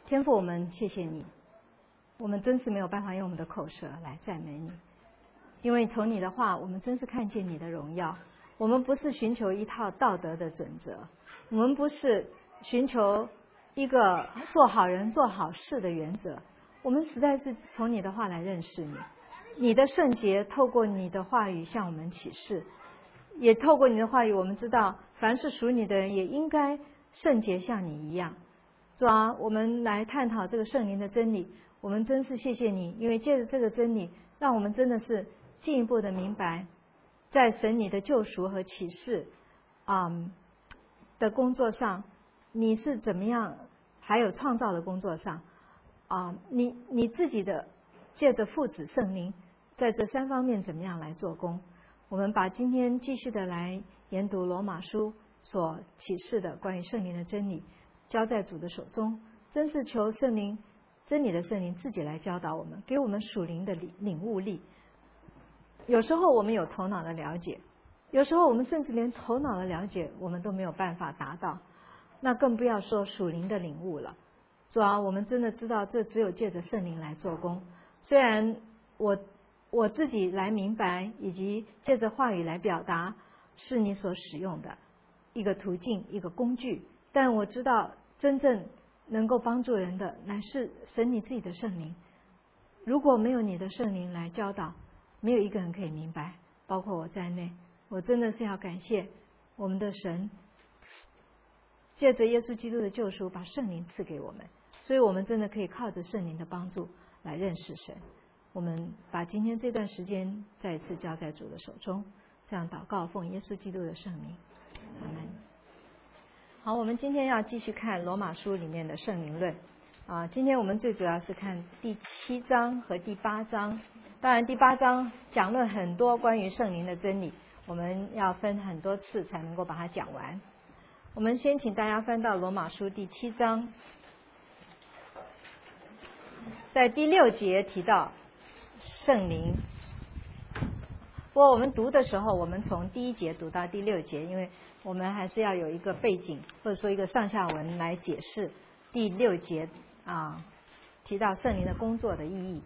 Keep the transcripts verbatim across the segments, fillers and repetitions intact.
天父，我们谢谢你，我们真是没有办法用我们的口舌来赞美你，因为从你的话，我们真是看见你的荣耀。我们不是寻求一套道德的准则，我们不是寻求一个做好人做好事的原则，我们实在是从你的话来认识你。你的圣洁透过你的话语向我们启示，也透过你的话语，我们知道凡是属你的人也应该圣洁像你一样。主啊，我们来探讨这个圣灵的真理，我们真是谢谢你，因为借着这个真理，让我们真的是进一步的明白，在神你的救赎和启示啊、嗯、的工作上，你是怎么样，还有创造的工作上啊、呃，你你自己的借着父子圣灵在这三方面怎么样来做工。我们把今天继续的来研读罗马书所启示的关于圣灵的真理交在主的手中，真是求圣灵真理的圣灵自己来教导我们，给我们属灵的领悟力。有时候我们有头脑的了解，有时候我们甚至连头脑的了解我们都没有办法达到，那更不要说属灵的领悟了。主啊，我们真的知道这只有借着圣灵来做工。虽然我我自己来明白，以及借着话语来表达是你所使用的一个途径一个工具，但我知道真正能够帮助人的乃是神你自己的圣灵。如果没有你的圣灵来教导，没有一个人可以明白，包括我在内。我真的是要感谢我们的神，借着耶稣基督的救赎把圣灵赐给我们，所以我们真的可以靠着圣灵的帮助来认识神。我们把今天这段时间再一次交在主的手中，这样祷告奉耶稣基督的圣名，阿们。好，我们今天要继续看罗马书里面的圣灵论啊。今天我们最主要是看第七章和第八章，当然第八章讲论很多关于圣灵的真理，我们要分很多次才能够把它讲完。我们先请大家翻到罗马书第七章，在第六节提到圣灵。不过我们读的时候，我们从第一节读到第六节，因为我们还是要有一个背景或者说一个上下文来解释第六节啊提到圣灵的工作的意义。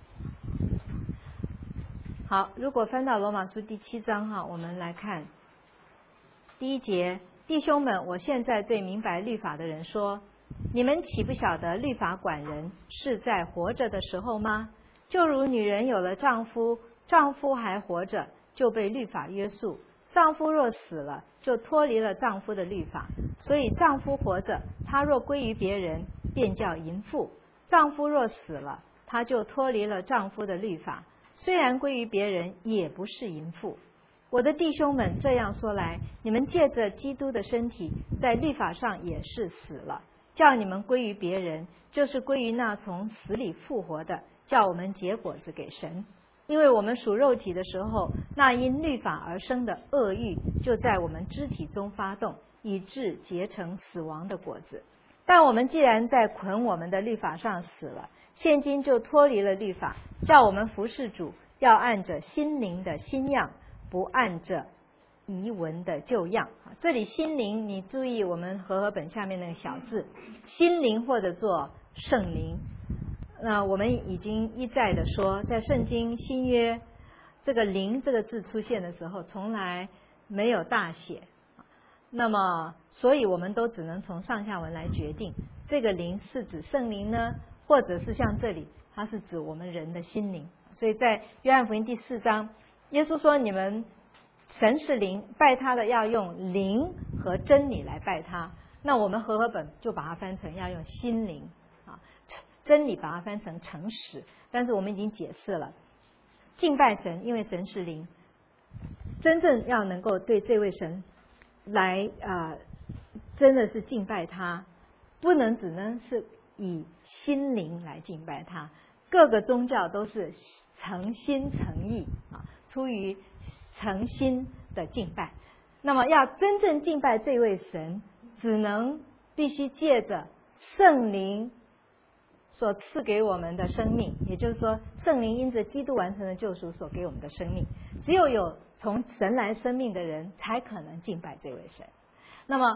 好，如果翻到罗马书第七章哈，我们来看第一节：弟兄们，我现在对明白律法的人说，你们岂不晓得律法管人是在活着的时候吗？就如女人有了丈夫，丈夫还活着，就被律法约束；丈夫若死了，就脱离了丈夫的律法。所以丈夫活着，他若归于别人，便叫淫妇；丈夫若死了，他就脱离了丈夫的律法，虽然归于别人，也不是淫妇。我的弟兄们，这样说来，你们借着基督的身体，在律法上也是死了，叫你们归于别人，就是归于那从死里复活的，叫我们结果子给神。因为我们属肉体的时候，那因律法而生的恶欲就在我们肢体中发动，以致结成死亡的果子。但我们既然在捆我们的律法上死了，现今就脱离了律法，叫我们服事主，要按着心灵的新样，不按着遗文的旧样。这里心灵，你注意我们和合本下面那个小字，心灵或者做圣灵。那我们已经一再的说，在圣经新约这个灵这个字出现的时候，从来没有大写。那么所以我们都只能从上下文来决定，这个灵是指圣灵呢，或者是像这里它是指我们人的心灵。所以在约翰福音第四章，耶稣说，你们神是灵，拜他的要用灵和真理来拜他。那我们和合本就把它翻成要用心灵啊，真理把它翻成诚实。但是我们已经解释了，敬拜神，因为神是灵，真正要能够对这位神来啊、呃，真的是敬拜他，不能只能是以心灵来敬拜他。各个宗教都是诚心诚意啊，出于诚心的敬拜。那么要真正敬拜这位神，只能必须借着圣灵所赐给我们的生命，也就是说圣灵因着基督完成的救赎所给我们的生命，只有有从神来生命的人才可能敬拜这位神。那么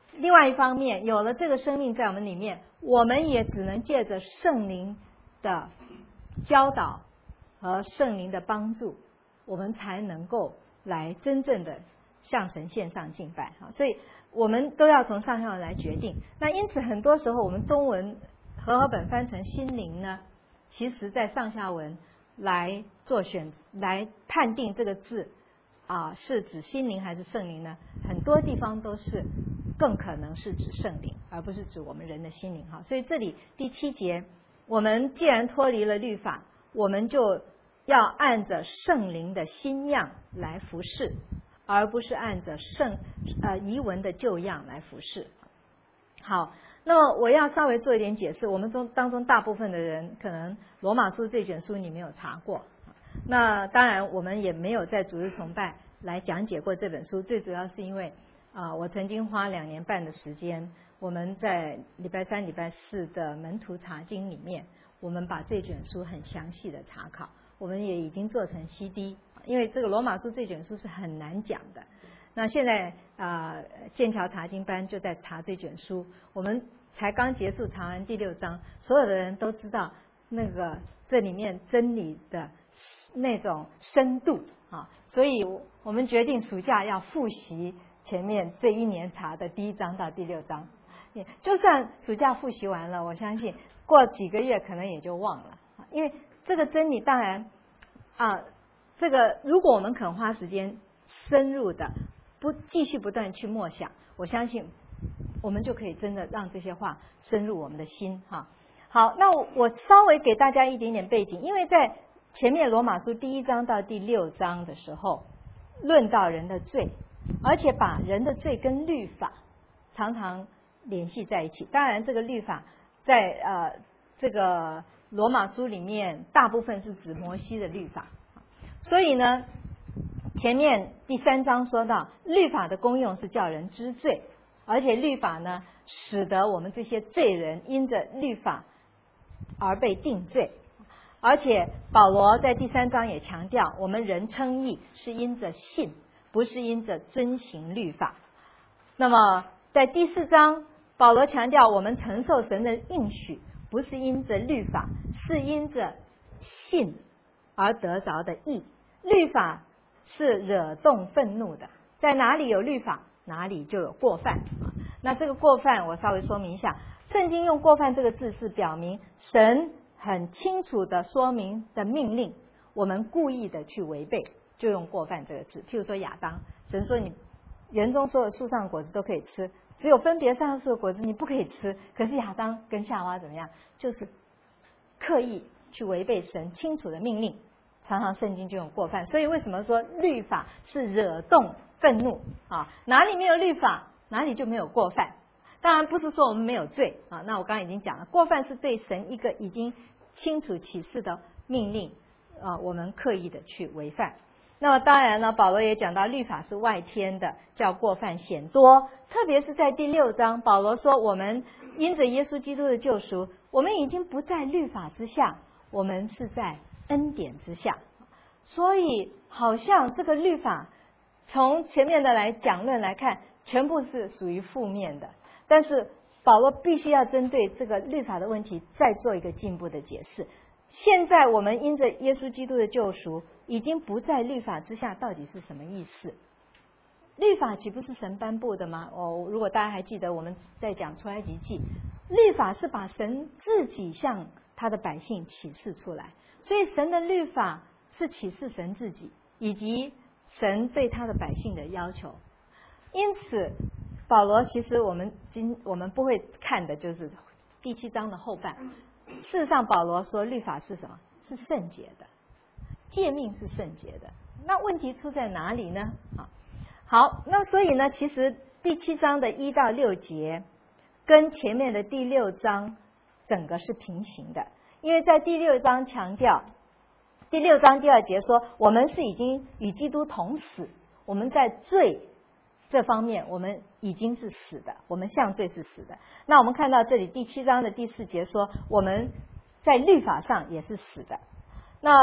另外一方面，有了这个生命在我们里面，我们也只能借着圣灵的教导和圣灵的帮助，我们才能够来真正的向神献上敬拜。所以我们都要从上下文来决定。那因此很多时候我们中文和合本翻成心灵呢，其实在上下文来做选来判定这个字啊是指心灵还是圣灵呢，很多地方都是更可能是指圣灵，而不是指我们人的心灵哈。所以这里第七节，我们既然脱离了律法，我们就要按着圣灵的新样来服侍，而不是按着圣呃遗文的旧样来服侍。好，那么我要稍微做一点解释。我们中当中大部分的人可能罗马书这卷书你没有查过，那当然我们也没有在主日崇拜来讲解过这本书，最主要是因为啊、呃，我曾经花两年半的时间，我们在礼拜三、礼拜四的门徒查经里面，我们把这卷书很详细的查考，我们也已经做成 C D， 因为这个罗马书这卷书是很难讲的。那现在啊、呃，剑桥查经班就在查这卷书，我们才刚结束查完第六章，所有的人都知道那个这里面真理的那种深度啊，所以我们决定暑假要复习前面这一年查的第一章到第六章。就算暑假复习完了，我相信过几个月可能也就忘了，因为这个真理当然啊，这个如果我们肯花时间深入的不继续不断去默想，我相信我们就可以真的让这些话深入我们的心哈。好，那我稍微给大家一点点背景，因为在前面罗马书第一章到第六章的时候，论到人的罪，而且把人的罪跟律法常常联系在一起。当然，这个律法在呃这个罗马书里面，大部分是指摩西的律法，所以呢。前面第三章说到，律法的功用是叫人知罪，而且律法呢，使得我们这些罪人因着律法而被定罪。而且保罗在第三章也强调，我们人称义是因着信，不是因着遵行律法。那么在第四章，保罗强调我们承受神的应许，不是因着律法，是因着信而得着的义。律法是惹动愤怒的，在哪里有律法，哪里就有过犯。那这个过犯我稍微说明一下，圣经用过犯这个字是表明神很清楚的说明的命令，我们故意的去违背，就用过犯这个字。譬如说亚当，神说你园中所有树上的果子都可以吃，只有分别善恶树的果子你不可以吃。可是亚当跟夏娃怎么样，就是刻意去违背神清楚的命令，常常圣经就用过犯。所以为什么说律法是惹动愤怒啊？哪里没有律法，哪里就没有过犯。当然不是说我们没有罪啊，那我刚刚已经讲了，过犯是对神一个已经清楚启示的命令啊，我们刻意的去违反。那么当然呢，保罗也讲到律法是外天的，叫过犯显多。特别是在第六章，保罗说我们因着耶稣基督的救赎，我们已经不在律法之下，我们是在恩典之下。所以好像这个律法从前面的来讲论来看，全部是属于负面的。但是保罗必须要针对这个律法的问题再做一个进一步的解释。现在我们因着耶稣基督的救赎，已经不在律法之下，到底是什么意思？律法岂不是神颁布的吗？哦，如果大家还记得我们在讲出埃及记，律法是把神自己向他的百姓启示出来，所以神的律法是启示神自己以及神对他的百姓的要求。因此保罗其实我们今我们不会看的就是第七章的后半。事实上保罗说律法是什么？是圣洁的，诫命是圣洁的。那问题出在哪里呢？好，那所以呢，其实第七章的一到六节跟前面的第六章整个是平行的，因为在第六章强调，第六章第二节说我们是已经与基督同死，我们在罪这方面我们已经是死的，我们向罪是死的。那我们看到这里第七章的第四节说我们在律法上也是死的。那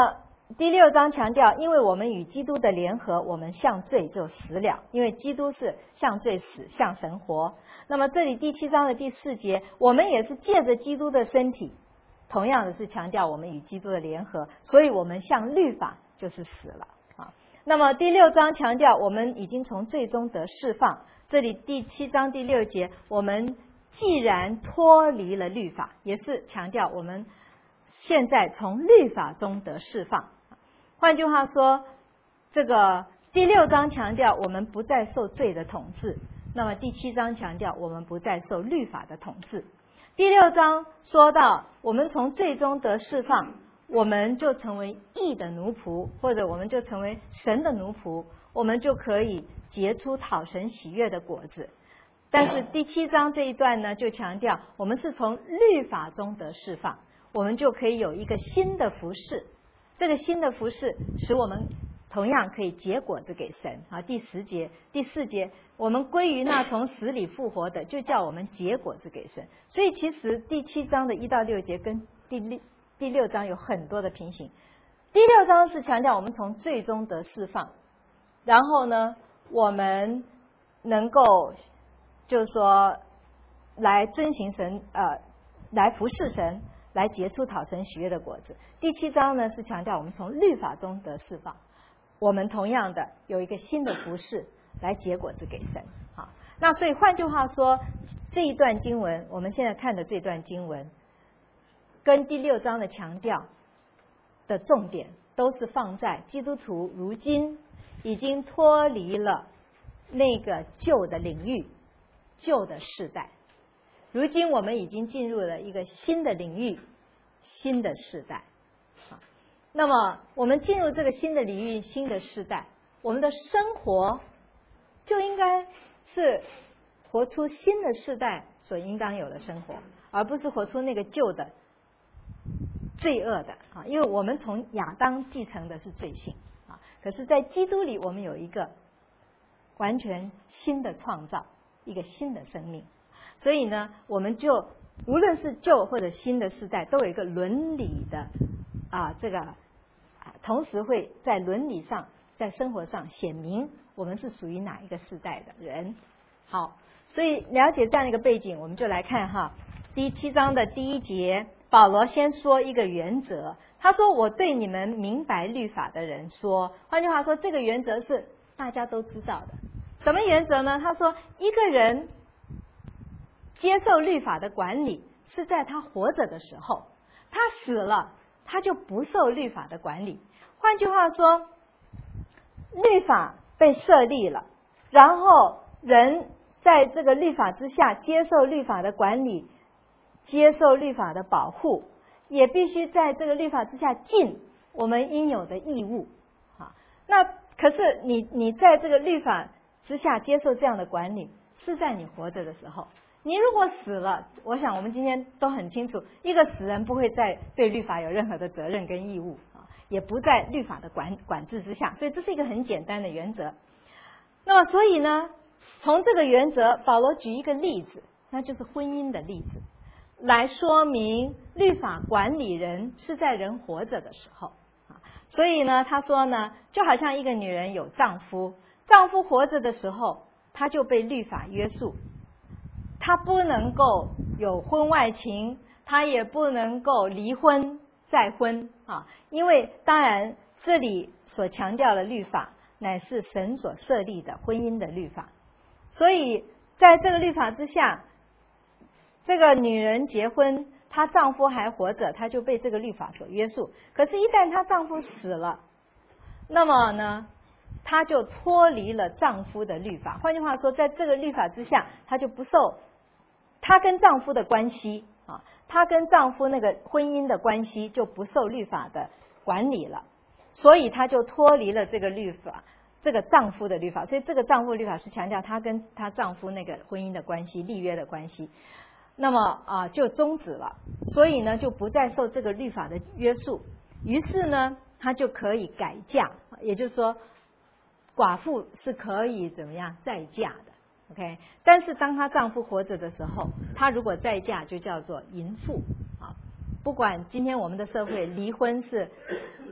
第六章强调，因为我们与基督的联合，我们向罪就死了，因为基督是向罪死，向神活。那么这里第七章的第四节，我们也是借着基督的身体，同样的是强调我们与基督的联合，所以我们向律法就是死了啊。那么第六章强调我们已经从罪中得释放，这里第七章第六节，我们既然脱离了律法，也是强调我们现在从律法中得释放。换句话说，这个第六章强调我们不再受罪的统治，那么第七章强调我们不再受律法的统治。第六章说到我们从罪中得释放，我们就成为义的奴仆，或者我们就成为神的奴仆，我们就可以结出讨神喜悦的果子。但是第七章这一段呢，就强调我们是从律法中得释放，我们就可以有一个新的服事，这个新的服事使我们同样可以结果子给神啊。第十节、第四节，我们归于那从死里复活的，就叫我们结果子给神。所以其实第七章的一到六节跟第六第六章有很多的平行。第六章是强调我们从罪中得释放，然后呢，我们能够就是说来遵行神呃，来服侍神，来结出讨神喜悦的果子。第七章呢是强调我们从律法中得释放，我们同样的有一个新的服事来结果子给神。好，那所以换句话说，这一段经文我们现在看的这段经文跟第六章的强调的重点都是放在基督徒如今已经脱离了那个旧的领域、旧的世代，如今我们已经进入了一个新的领域、新的世代。那么我们进入这个新的领域、新的世代，我们的生活就应该是活出新的世代所应当有的生活，而不是活出那个旧的罪恶的啊。因为我们从亚当继承的是罪性啊，可是在基督里我们有一个完全新的创造，一个新的生命。所以呢，我们就无论是旧或者新的世代，都有一个伦理的啊，这个同时会在伦理上、在生活上显明我们是属于哪一个世代的人。好，所以了解这样一个背景，我们就来看哈，第七章的第一节，保罗先说一个原则，他说：“我对你们明白律法的人说。”换句话说，这个原则是大家都知道的。什么原则呢？他说，一个人接受律法的管理是在他活着的时候，他死了，他就不受律法的管理。换句话说，律法被设立了，然后人在这个律法之下接受律法的管理，接受律法的保护，也必须在这个律法之下尽我们应有的义务啊。那可是你你在这个律法之下接受这样的管理，是在你活着的时候。你如果死了，我想我们今天都很清楚，一个死人不会再对律法有任何的责任跟义务啊，也不在律法的管管制之下，所以这是一个很简单的原则。那么所以呢，从这个原则，保罗举一个例子，那就是婚姻的例子，来说明律法管理人是在人活着的时候啊。所以呢，他说呢，就好像一个女人有丈夫，丈夫活着的时候，他就被律法约束。他不能够有婚外情，他也不能够离婚再婚啊，因为当然这里所强调的律法乃是神所设立的婚姻的律法，所以在这个律法之下，这个女人结婚，她丈夫还活着，她就被这个律法所约束。可是，一旦她丈夫死了，那么呢，她就脱离了丈夫的律法。换句话说，在这个律法之下，她就不受。她跟丈夫的关系啊，她跟丈夫那个婚姻的关系就不受律法的管理了，所以她就脱离了这个律法，这个丈夫的律法。所以这个丈夫律法是强调她跟她丈夫那个婚姻的关系、立约的关系，那么啊就终止了，所以呢就不再受这个律法的约束。于是呢，她就可以改嫁，也就是说，寡妇是可以怎么样再嫁的。OK， 但是当她丈夫活着的时候，她如果再嫁就叫做淫妇啊。不管今天我们的社会离婚是这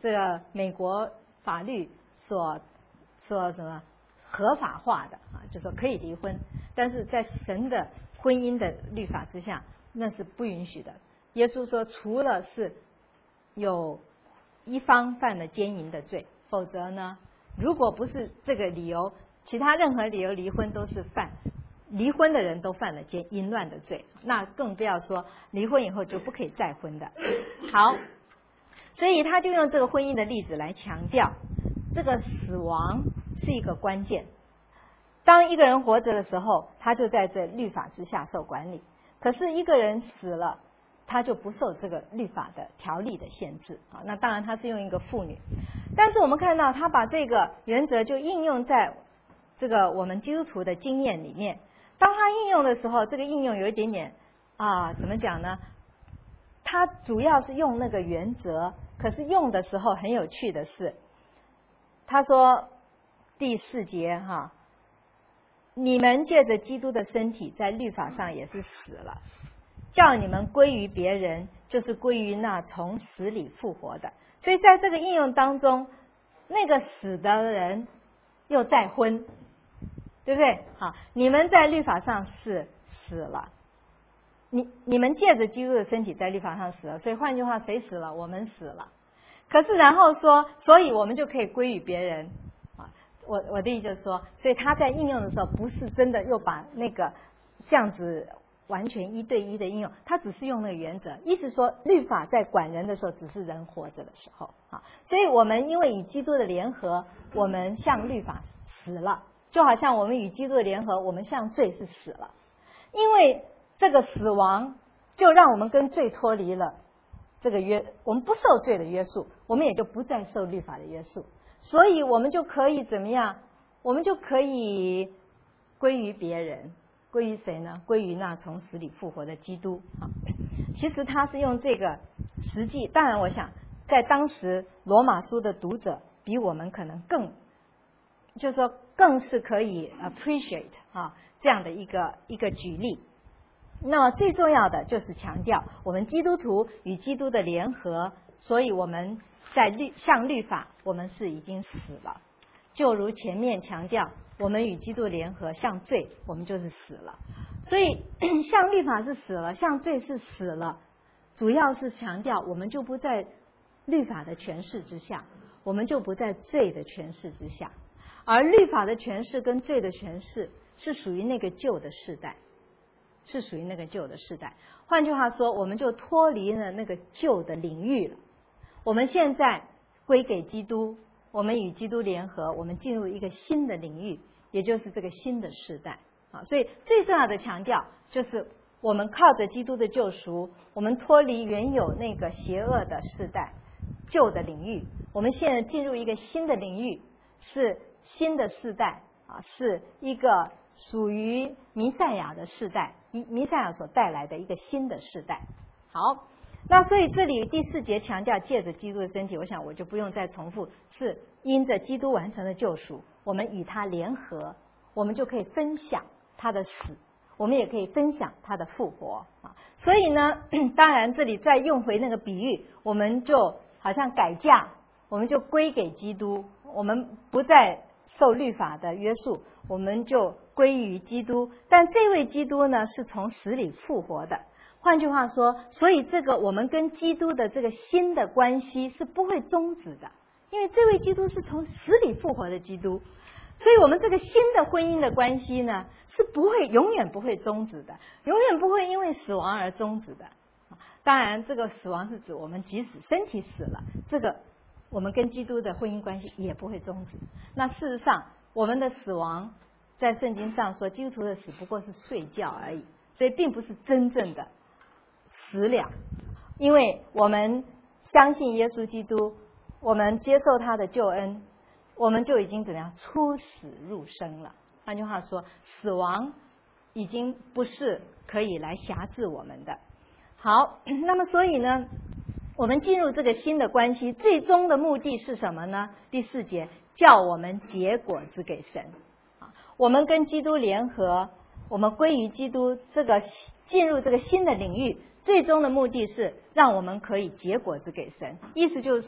这个美国法律所所什么合法化的啊，就说可以离婚，但是在神的婚姻的律法之下，那是不允许的。耶稣说，除了是有一方犯了奸淫的罪，否则呢，如果不是这个理由，其他任何理由离婚都是犯离婚的人都犯了奸淫乱的罪，那更不要说离婚以后就不可以再婚的。好，所以他就用这个婚姻的例子来强调，这个死亡是一个关键。当一个人活着的时候，他就在这律法之下受管理；可是一个人死了，他就不受这个律法的条例的限制啊。那当然他是用一个妇女，但是我们看到他把这个原则就应用在这个我们基督徒的经验里面。当他应用的时候，这个应用有一点点啊，怎么讲呢？他主要是用那个原则，可是用的时候很有趣的是，他说第四节哈，你们借着基督的身体在律法上也是死了，叫你们归于别人，就是归于那从死里复活的。所以在这个应用当中，那个死的人又再婚，对不对？好，你们在律法上是死了，你你们借着基督的身体在律法上死了，所以换句话，谁死了？我们死了。可是然后说，所以我们就可以归于别人啊。我我的意思就是说，所以他在应用的时候，不是真的又把那个这样子完全一对一的应用，他只是用那个原则，意思说律法在管人的时候，只是人活着的时候啊。所以我们因为与基督的联合，我们向律法死了，就好像我们与基督的联合，我们向罪是死了。因为这个死亡就让我们跟罪脱离了这个约，我们不受罪的约束，我们也就不再受律法的约束，所以我们就可以怎么样？我们就可以归于别人，归于谁呢？归于那从死里复活的基督啊。其实他是用这个实际，当然我想在当时罗马书的读者比我们可能更，就是说更是可以 appreciate 啊这样的一个一个举例。那么最重要的就是强调我们基督徒与基督的联合，所以我们在律向律法我们是已经死了，就如前面强调我们与基督联合向罪我们就是死了。所以向律法是死了，向罪是死了，主要是强调我们就不在律法的权势之下，我们就不在罪的权势之下。而律法的权势跟罪的权势是属于那个旧的世代，是属于那个旧的世代。换句话说，我们就脱离了那个旧的领域了。我们现在归给基督，我们与基督联合，我们进入一个新的领域，也就是这个新的世代啊。所以最重要的强调就是我们靠着基督的救赎，我们脱离原有那个邪恶的世代、旧的领域，我们现在进入一个新的领域，是新的世代啊，是一个属于弥赛亚的世代，弥赛亚所带来的一个新的世代。好，那所以这里第四节强调借着基督的身体，我想我就不用再重复，是因着基督完成的救赎，我们与他联合，我们就可以分享他的死，我们也可以分享他的复活啊。所以呢，当然这里再用回那个比喻，我们就好像改嫁，我们就归给基督，我们不再受律法的约束，我们就归于基督。但这位基督呢，是从死里复活的。换句话说，所以这个我们跟基督的这个新的关系是不会终止的，因为这位基督是从死里复活的基督，所以我们这个新的婚姻的关系呢，是不会永远不会终止的，永远不会因为死亡而终止的。当然，这个死亡是指我们即使身体死了，这个我们跟基督的婚姻关系也不会终止。那事实上，我们的死亡在圣经上说，基督徒的死不过是睡觉而已，所以并不是真正的死了。因为我们相信耶稣基督，我们接受他的救恩，我们就已经怎么样出死入生了。换句话说，死亡已经不是可以来辖制我们的。好，那么所以呢，我们进入这个新的关系，最终的目的是什么呢？第四节，叫我们结果子给神。我们跟基督联合，我们归于基督，这个进入这个新的领域，最终的目的是让我们可以结果子给神。意思就是说，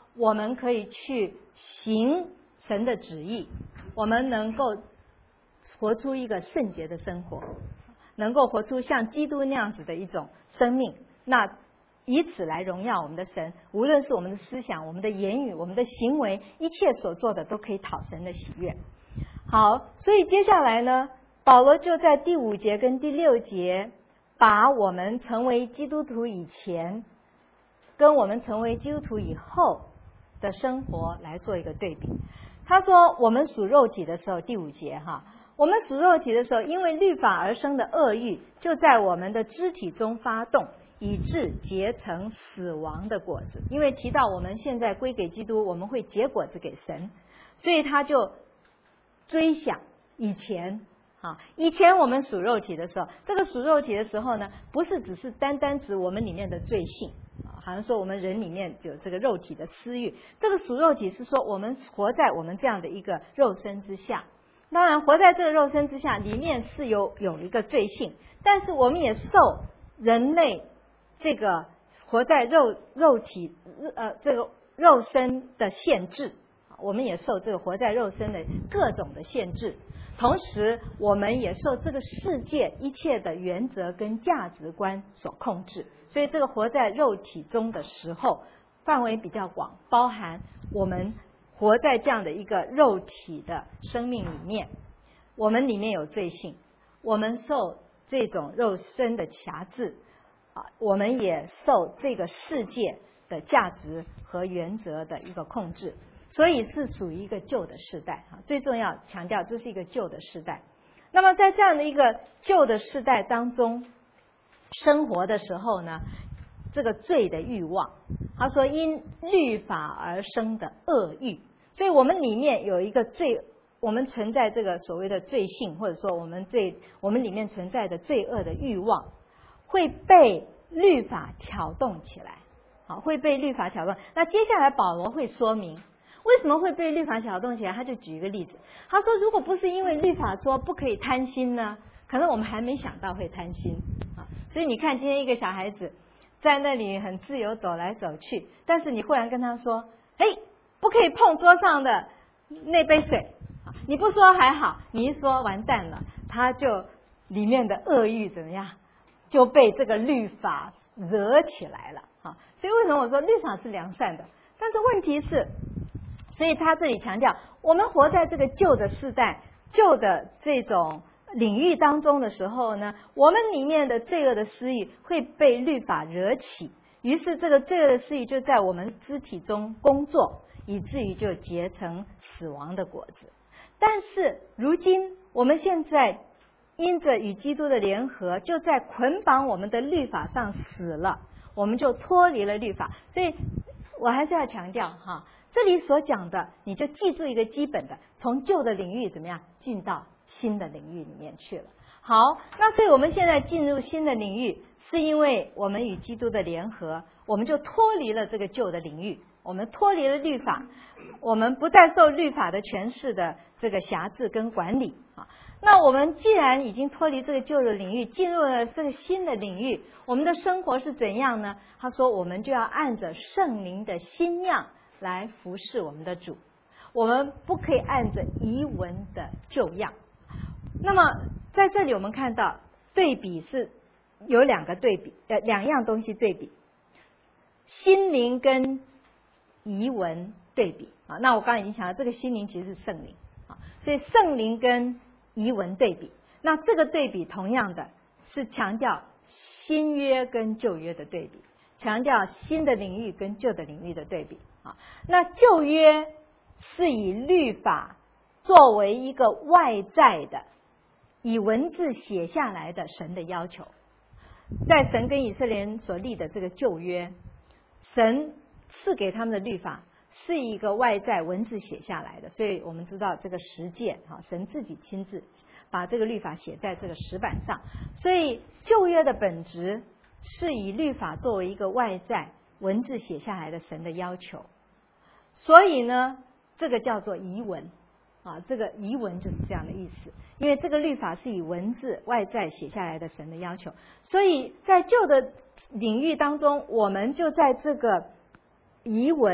我们可以去行神的旨意，我们能够活出一个圣洁的生活，能够活出像基督那样子的一种生命，那以此来荣耀我们的神。无论是我们的思想、我们的言语、我们的行为，一切所做的都可以讨神的喜悦。好，所以接下来呢，保罗就在第五节跟第六节把我们成为基督徒以前跟我们成为基督徒以后的生活来做一个对比。他说我们属肉体的时候，第五节哈，我们属肉体的时候，因为律法而生的恶欲就在我们的肢体中发动，以致结成死亡的果子。因为提到我们现在归给基督，我们会结果子给神，所以他就追想以前啊，以前我们属肉体的时候，这个属肉体的时候呢，不是只是单单指我们里面的罪性啊，好像说我们人里面有这个肉体的私欲。这个属肉体是说我们活在我们这样的一个肉身之下。当然，活在这个肉身之下，里面是有有一个罪性，但是我们也受人类这个活在肉肉体呃这个肉身的限制，我们也受这个活在肉身的各种的限制。同时我们也受这个世界一切的原则跟价值观所控制，所以这个活在肉体中的时候范围比较广，包含我们活在这样的一个肉体的生命里面，我们里面有罪性，我们受这种肉身的辖制啊，我们也受这个世界的价值和原则的一个控制，所以是属于一个旧的世代啊。最重要强调，这是一个旧的世代。那么在这样的一个旧的世代当中生活的时候呢，这个罪的欲望，他说因律法而生的恶欲，所以我们里面有一个罪，我们存在这个所谓的罪性，或者说我们罪我们里面存在的罪恶的欲望，会被律法挑动起来，好，会被律法挑动。那接下来保罗会说明为什么会被律法挑动起来，他就举一个例子，他说如果不是因为律法说不可以贪心呢，可能我们还没想到会贪心啊。所以你看今天一个小孩子在那里很自由走来走去，但是你忽然跟他说，嘿，不可以碰桌上的那杯水，你不说还好，你一说完蛋了，他就里面的恶欲怎么样，就被这个律法惹起来了啊。所以为什么我说律法是良善的？但是问题是，所以他这里强调，我们活在这个旧的世代、旧的这种领域当中的时候呢，我们里面的罪恶的私欲会被律法惹起，于是这个罪恶的私欲就在我们肢体中工作，以至于就结成死亡的果子。但是如今我们现在因着与基督的联合，就在捆绑我们的律法上死了，我们就脱离了律法。所以我还是要强调哈，这里所讲的，你就记住一个基本的，从旧的领域怎么样进到新的领域里面去了。好，那所以我们现在进入新的领域，是因为我们与基督的联合，我们就脱离了这个旧的领域，我们脱离了律法，我们不再受律法的权势的这个辖制跟管理啊。那我们既然已经脱离这个旧的领域，进入了这个新的领域，我们的生活是怎样呢？他说我们就要按着圣灵的新样来服侍我们的主，我们不可以按着遗文的旧样。那么在这里我们看到对比是有两个对比，呃，两样东西对比，心灵跟遗文对比啊。那我刚刚已经讲了，这个心灵其实是圣灵啊，所以圣灵跟遗文对比，那这个对比同样的是强调新约跟旧约的对比，强调新的领域跟旧的领域的对比啊。那旧约是以律法作为一个外在的，以文字写下来的神的要求，在神跟以色列人所立的这个旧约，神赐给他们的律法是一个外在文字写下来的，所以我们知道这个十诫啊，神自己亲自把这个律法写在这个石板上，所以旧约的本质是以律法作为一个外在文字写下来的神的要求，所以呢，这个叫做遗文啊，这个遗文就是这样的意思，因为这个律法是以文字外在写下来的神的要求，所以在旧的领域当中，我们就在这个遗文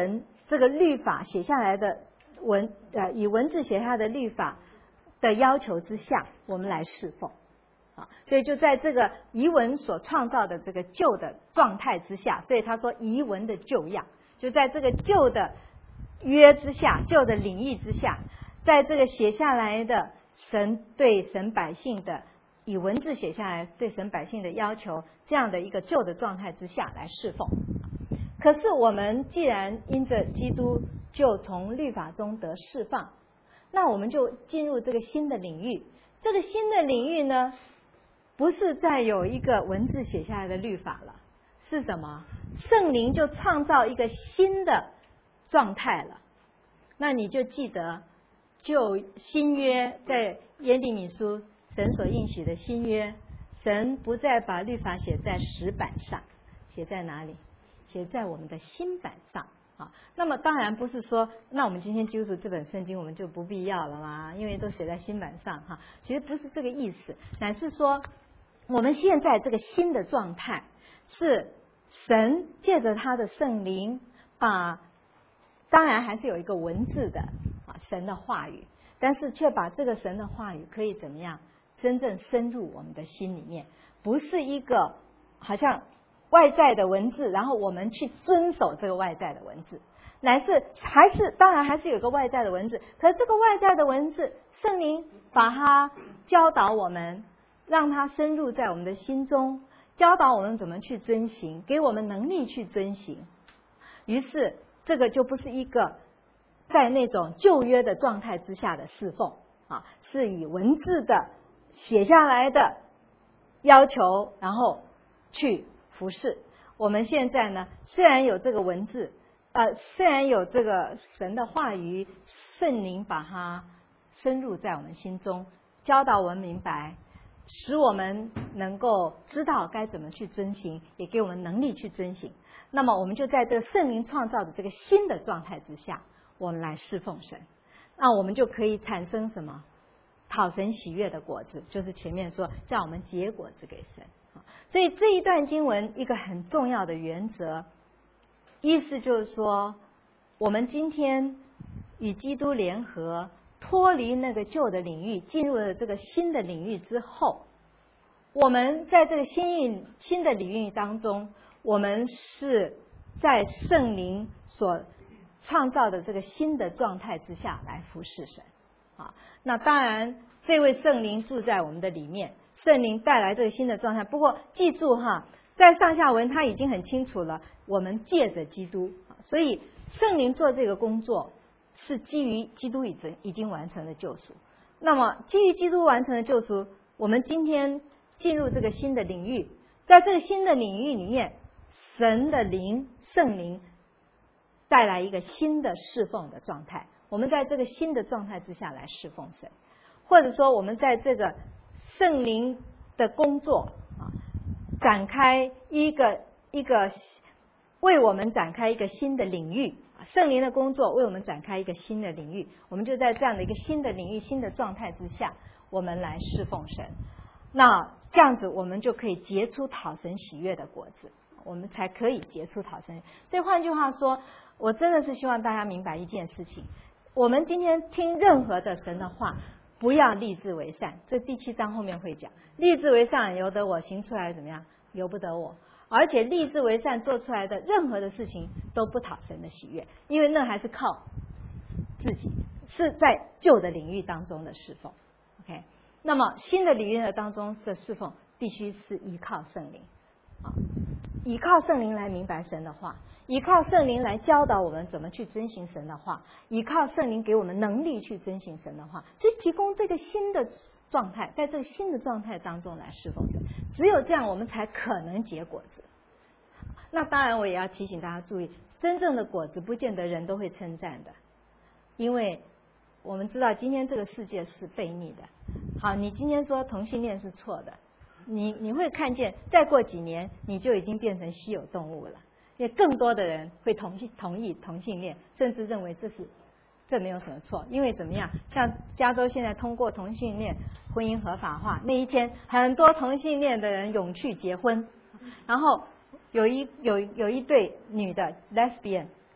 这个律法写下来的文呃以文字写下来的律法的要求之下，我们来侍奉啊。所以就在这个遗文所创造的这个旧的状态之下，所以他说遗文的旧样，就在这个旧的约之下，旧的领域之下，在这个写下来的神对神百姓的以文字写下来对神百姓的要求，这样的一个旧的状态之下来侍奉。可是我们既然因着基督就从律法中得释放，那我们就进入这个新的领域。这个新的领域呢，不是再有一个文字写下来的律法了，是什么？圣灵就创造一个新的状态了。那你就记得，就新约在耶利米书神所应许的新约，神不再把律法写在石板上，写在哪里？写在我们的心板上啊。那么当然不是说，那我们今天基督徒这本圣经我们就不必要了嘛，因为都写在心板上哈。其实不是这个意思，乃是说我们现在这个新的状态是神借着他的圣灵把，当然还是有一个文字的啊神的话语，但是却把这个神的话语可以怎么样真正深入我们的心里面，不是一个好像外在的文字，然后我们去遵守这个外在的文字，乃是还是当然还是有个外在的文字，可是这个外在的文字，圣灵把它教导我们，让它深入在我们的心中，教导我们怎么去遵行，给我们能力去遵行。于是这个就不是一个在那种旧约的状态之下的侍奉啊，是以文字的写下来的要求，然后去服侍。我们现在呢，虽然有这个文字，呃，虽然有这个神的话语，圣灵把它深入在我们心中，教导我们明白，使我们能够知道该怎么去遵行，也给我们能力去遵行。那么我们就在这个圣灵创造的这个新的状态之下，我们来侍奉神，那我们就可以产生什么？讨神喜悦的果子，就是前面说叫我们结果子给神。所以这一段经文一个很重要的原则，意思就是说，我们今天与基督联合，脱离那个旧的领域，进入了这个新的领域之后，我们在这个新域新的领域当中，我们是在圣灵所创造的这个新的状态之下来服侍神啊。那当然，这位圣灵住在我们的里面。圣灵带来这个新的状态，不过记住哈，在上下文他已经很清楚了，我们借着基督，所以圣灵做这个工作是基于基督已经已经完成的救赎。那么基于基督完成的救赎，我们今天进入这个新的领域，在这个新的领域里面，神的灵圣灵带来一个新的侍奉的状态，我们在这个新的状态之下来侍奉神，或者说我们在这个圣灵的工作啊，展开一个一个为我们展开一个新的领域，圣灵的工作为我们展开一个新的领域，我们就在这样的一个新的领域、新的状态之下，我们来侍奉神。那这样子，我们就可以结出讨神喜悦的果子，我们才可以结出讨神。所以换句话说，我真的是希望大家明白一件事情：我们今天听任何的神的话，不要立志为善。这第七章后面会讲，立志为善由得我，行出来怎么样？由不得我。而且立志为善做出来的任何的事情都不讨神的喜悦，因为那还是靠自己，是在旧的领域当中的侍奉。OK， 那么新的领域的当中的侍奉必须是依靠圣灵啊，依靠圣灵来明白神的话，依靠圣灵来教导我们怎么去遵行神的话，依靠圣灵给我们能力去遵行神的话，所以提供这个新的状态，在这个新的状态当中来侍奉神，只有这样我们才可能结果子。那当然我也要提醒大家注意，真正的果子不见得人都会称赞的，因为我们知道今天这个世界是悖逆的。好，你今天说同性恋是错的，你你会看见再过几年你就已经变成稀有动物了，因为更多的人会同意同意同性恋，甚至认为这是这没有什么错。因为怎么样，像加州现在通过同性恋婚姻合法化那一天，很多同性恋的人涌去结婚，然后有一有有一对女的 lesbian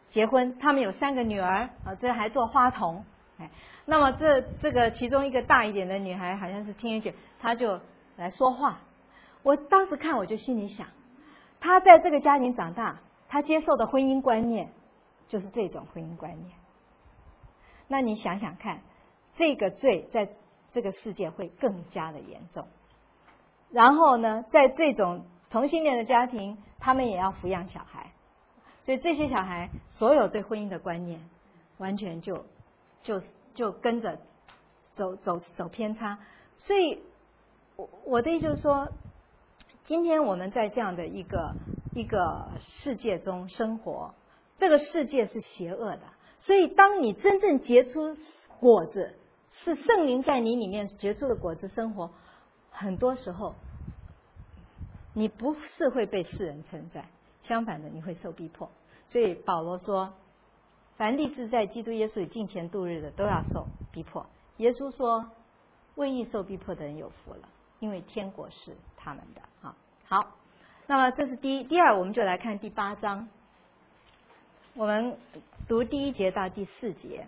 结婚，他们有三个女儿啊，这还做花童。哎，那么这这个其中一个大一点的女孩好像是听一句，她就来说话。我当时看我就心里想，她在这个家庭长大，她接受的婚姻观念就是这种婚姻观念。那你想想看，这个罪在这个世界会更加的严重。然后呢，在这种同性恋的家庭，他们也要抚养小孩，所以这些小孩所有对婚姻的观念，完全就就就跟着走走走偏差。所以，我我的意思就是说，今天我们在这样的一个一个世界中生活，这个世界是邪恶的，所以当你真正结出果子，是圣灵在你里面结出的果子生活，很多时候你不是会被世人称赞，相反的你会受逼迫。所以保罗说，凡立志在基督耶稣里敬虔度日的，都要受逼迫。耶稣说，为义受逼迫的人有福了，因为天国是他们的。好，好，那么这是第一。第二，我们就来看第八章，我们读第一节到第四节。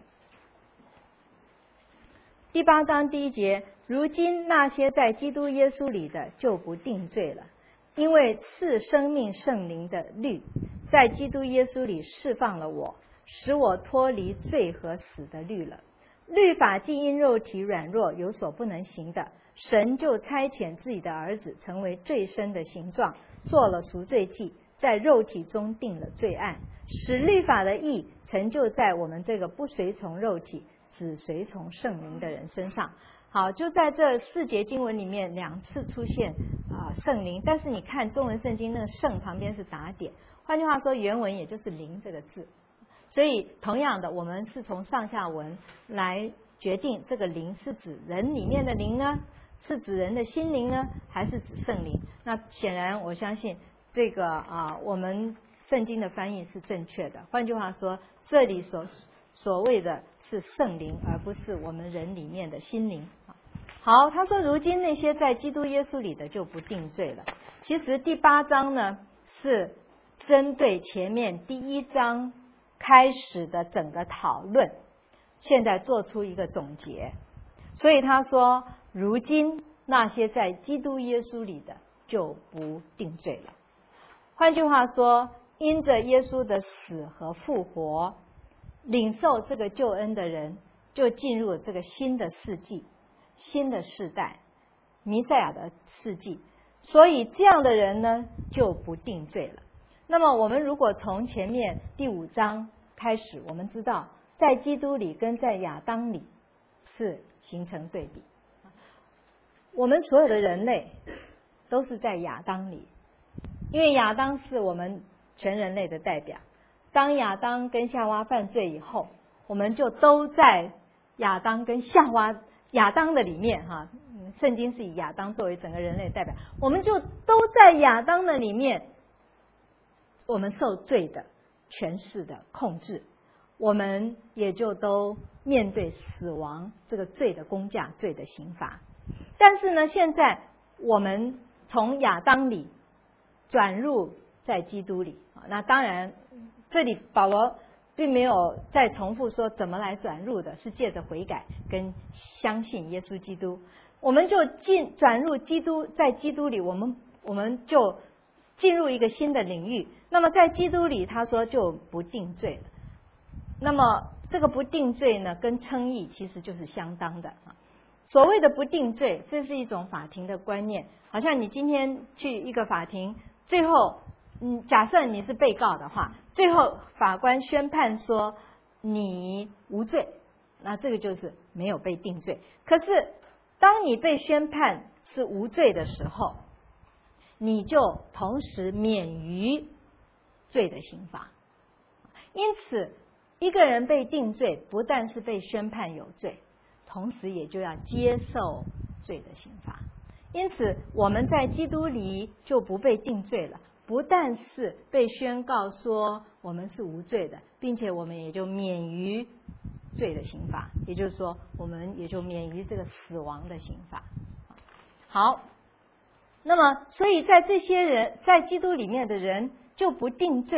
第八章第一节，如今那些在基督耶稣里的就不定罪了，因为赐生命圣灵的律在基督耶稣里释放了我，使我脱离罪和死的律了。律法既因肉体软弱有所不能行的，神就差遣自己的儿子成为罪身的形状，做了赎罪祭，在肉体中定了罪案，使律法的义成就在我们这个不随从肉体只随从圣灵的人身上。好，就在这四节经文里面两次出现啊、呃、圣灵，但是你看中文圣经那个圣旁边是打点，换句话说原文也就是灵这个字。所以同样的，我们是从上下文来决定这个灵是指人里面的灵呢，是指人的心灵呢，还是指圣灵？那显然我相信这个啊、呃、我们圣经的翻译是正确的。换句话说，这里所所谓的是圣灵，而不是我们人里面的心灵。好，他说如今那些在基督耶稣里的就不定罪了。其实第八章呢是针对前面第一章开始的整个讨论，现在做出一个总结。所以他说如今那些在基督耶稣里的就不定罪了。换句话说，因着耶稣的死和复活，领受这个救恩的人就进入了这个新的世纪，新的世代，弥赛亚的世纪。所以这样的人呢就不定罪了。那么我们如果从前面第五章开始，我们知道在基督里跟在亚当里是形成对比。我们所有的人类都是在亚当里，因为亚当是我们全人类的代表。当亚当跟夏娃犯罪以后，我们就都在亚当跟夏娃亚当的里面哈，圣经是以亚当作为整个人类的代表，我们就都在亚当的里面，我们受罪的权势的控制，我们也就都面对死亡这个罪的工价，罪的刑罚。但是呢，现在我们从亚当里转入在基督里，那当然这里保罗并没有再重复说怎么来转入的，是借着悔改跟相信耶稣基督，我们就进转入基督，在基督里我们我们就进入一个新的领域。那么在基督里他说就不定罪了。那么这个不定罪呢，跟称义其实就是相当的。所谓的不定罪，这是一种法庭的观念，好像你今天去一个法庭，最后嗯，假设你是被告的话，最后法官宣判说你无罪，那这个就是没有被定罪。可是当你被宣判是无罪的时候，你就同时免于罪的刑罚。因此一个人被定罪，不但是被宣判有罪，同时也就要接受罪的刑罚。因此我们在基督里就不被定罪了，不但是被宣告说我们是无罪的，并且我们也就免于罪的刑罚，也就是说我们也就免于这个死亡的刑罚。好，那么所以在这些人在基督里面的人就不定罪，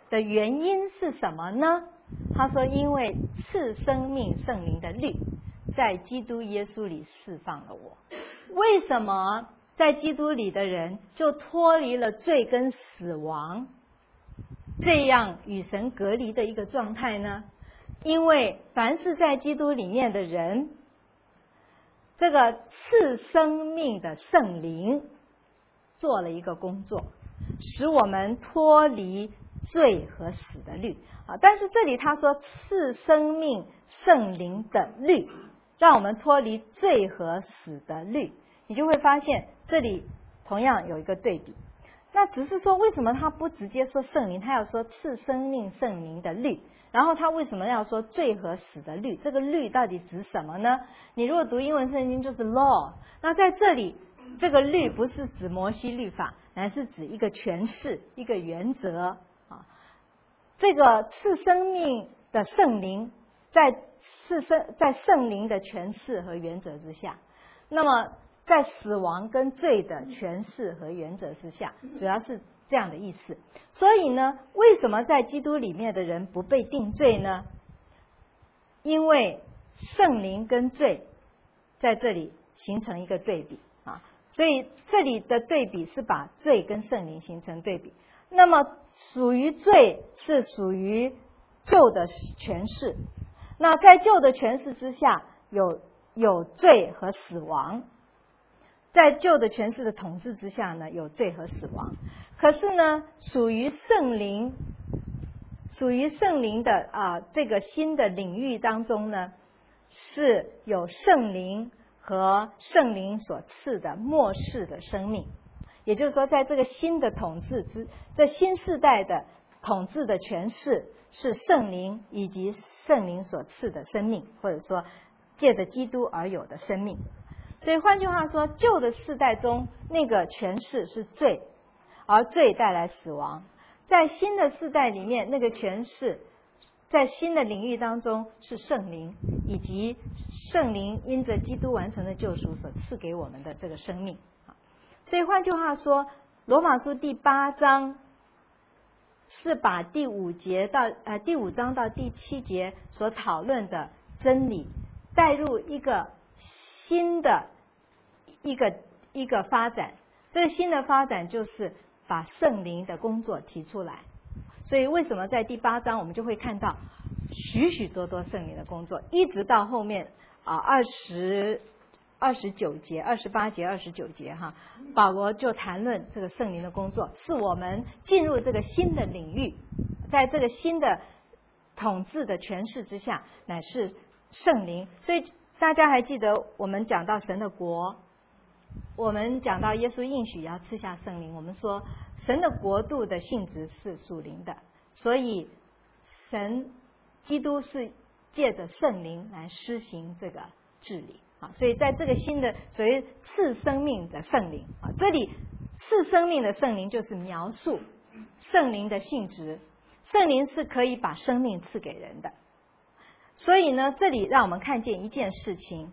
的原因是什么呢？他说，因为赐生命圣灵的律在基督耶稣里释放了我。为什么在基督里的人就脱离了罪跟死亡这样与神隔离的一个状态呢？因为凡是在基督里面的人，这个赐生命的圣灵做了一个工作，使我们脱离罪和死的律啊。但是这里他说赐生命圣灵的律，让我们脱离罪和死的律，你就会发现这里同样有一个对比。那只是说，为什么他不直接说圣灵，他要说赐生命圣灵的律？然后他为什么要说罪和死的律？这个律到底指什么呢？你如果读英文圣经就是 law， 那在这里这个律不是指摩西律法，乃是指一个诠释，一个原则啊。这个赐生命的圣灵，在赐生在圣灵的诠释和原则之下，那么在死亡跟罪的诠释和原则之下，主要是这样的意思。所以呢，为什么在基督里面的人不被定罪呢？因为圣灵跟罪在这里形成一个对比啊，所以这里的对比是把罪跟圣灵形成对比。那么属于罪是属于旧的诠释，那在旧的诠释之下，有有罪和死亡。在旧的权势的统治之下呢，有罪和死亡。可是呢，属于圣灵，属于圣灵的啊这个新的领域当中呢，是有圣灵和圣灵所赐的末世的生命。也就是说，在这个新的统治之，这新世代的统治的权势是圣灵以及圣灵所赐的生命，或者说借着基督而有的生命。所以换句话说，旧的世代中那个权势是罪，而罪带来死亡。在新的世代里面，那个权势在新的领域当中是圣灵，以及圣灵因着基督完成的救赎所赐给我们的这个生命。所以换句话说，罗马书第八章是把第五节到呃第五章到第七节所讨论的真理带入一个新的一个一个发展。这个新的发展就是把圣灵的工作提出来。所以为什么在第八章我们就会看到许许多多圣灵的工作，一直到后面啊二十二十九节、二十八节、二十九节哈，保罗就谈论这个圣灵的工作，是我们进入这个新的领域，在这个新的统治的权势之下，乃是圣灵。所以大家还记得我们讲到神的国，我们讲到耶稣应许要赐下圣灵，我们说神的国度的性质是属灵的，所以神基督是借着圣灵来施行这个治理啊。所以在这个新的所谓赐生命的圣灵啊，这里赐生命的圣灵就是描述圣灵的性质，圣灵是可以把生命赐给人的。所以呢，这里让我们看见一件事情，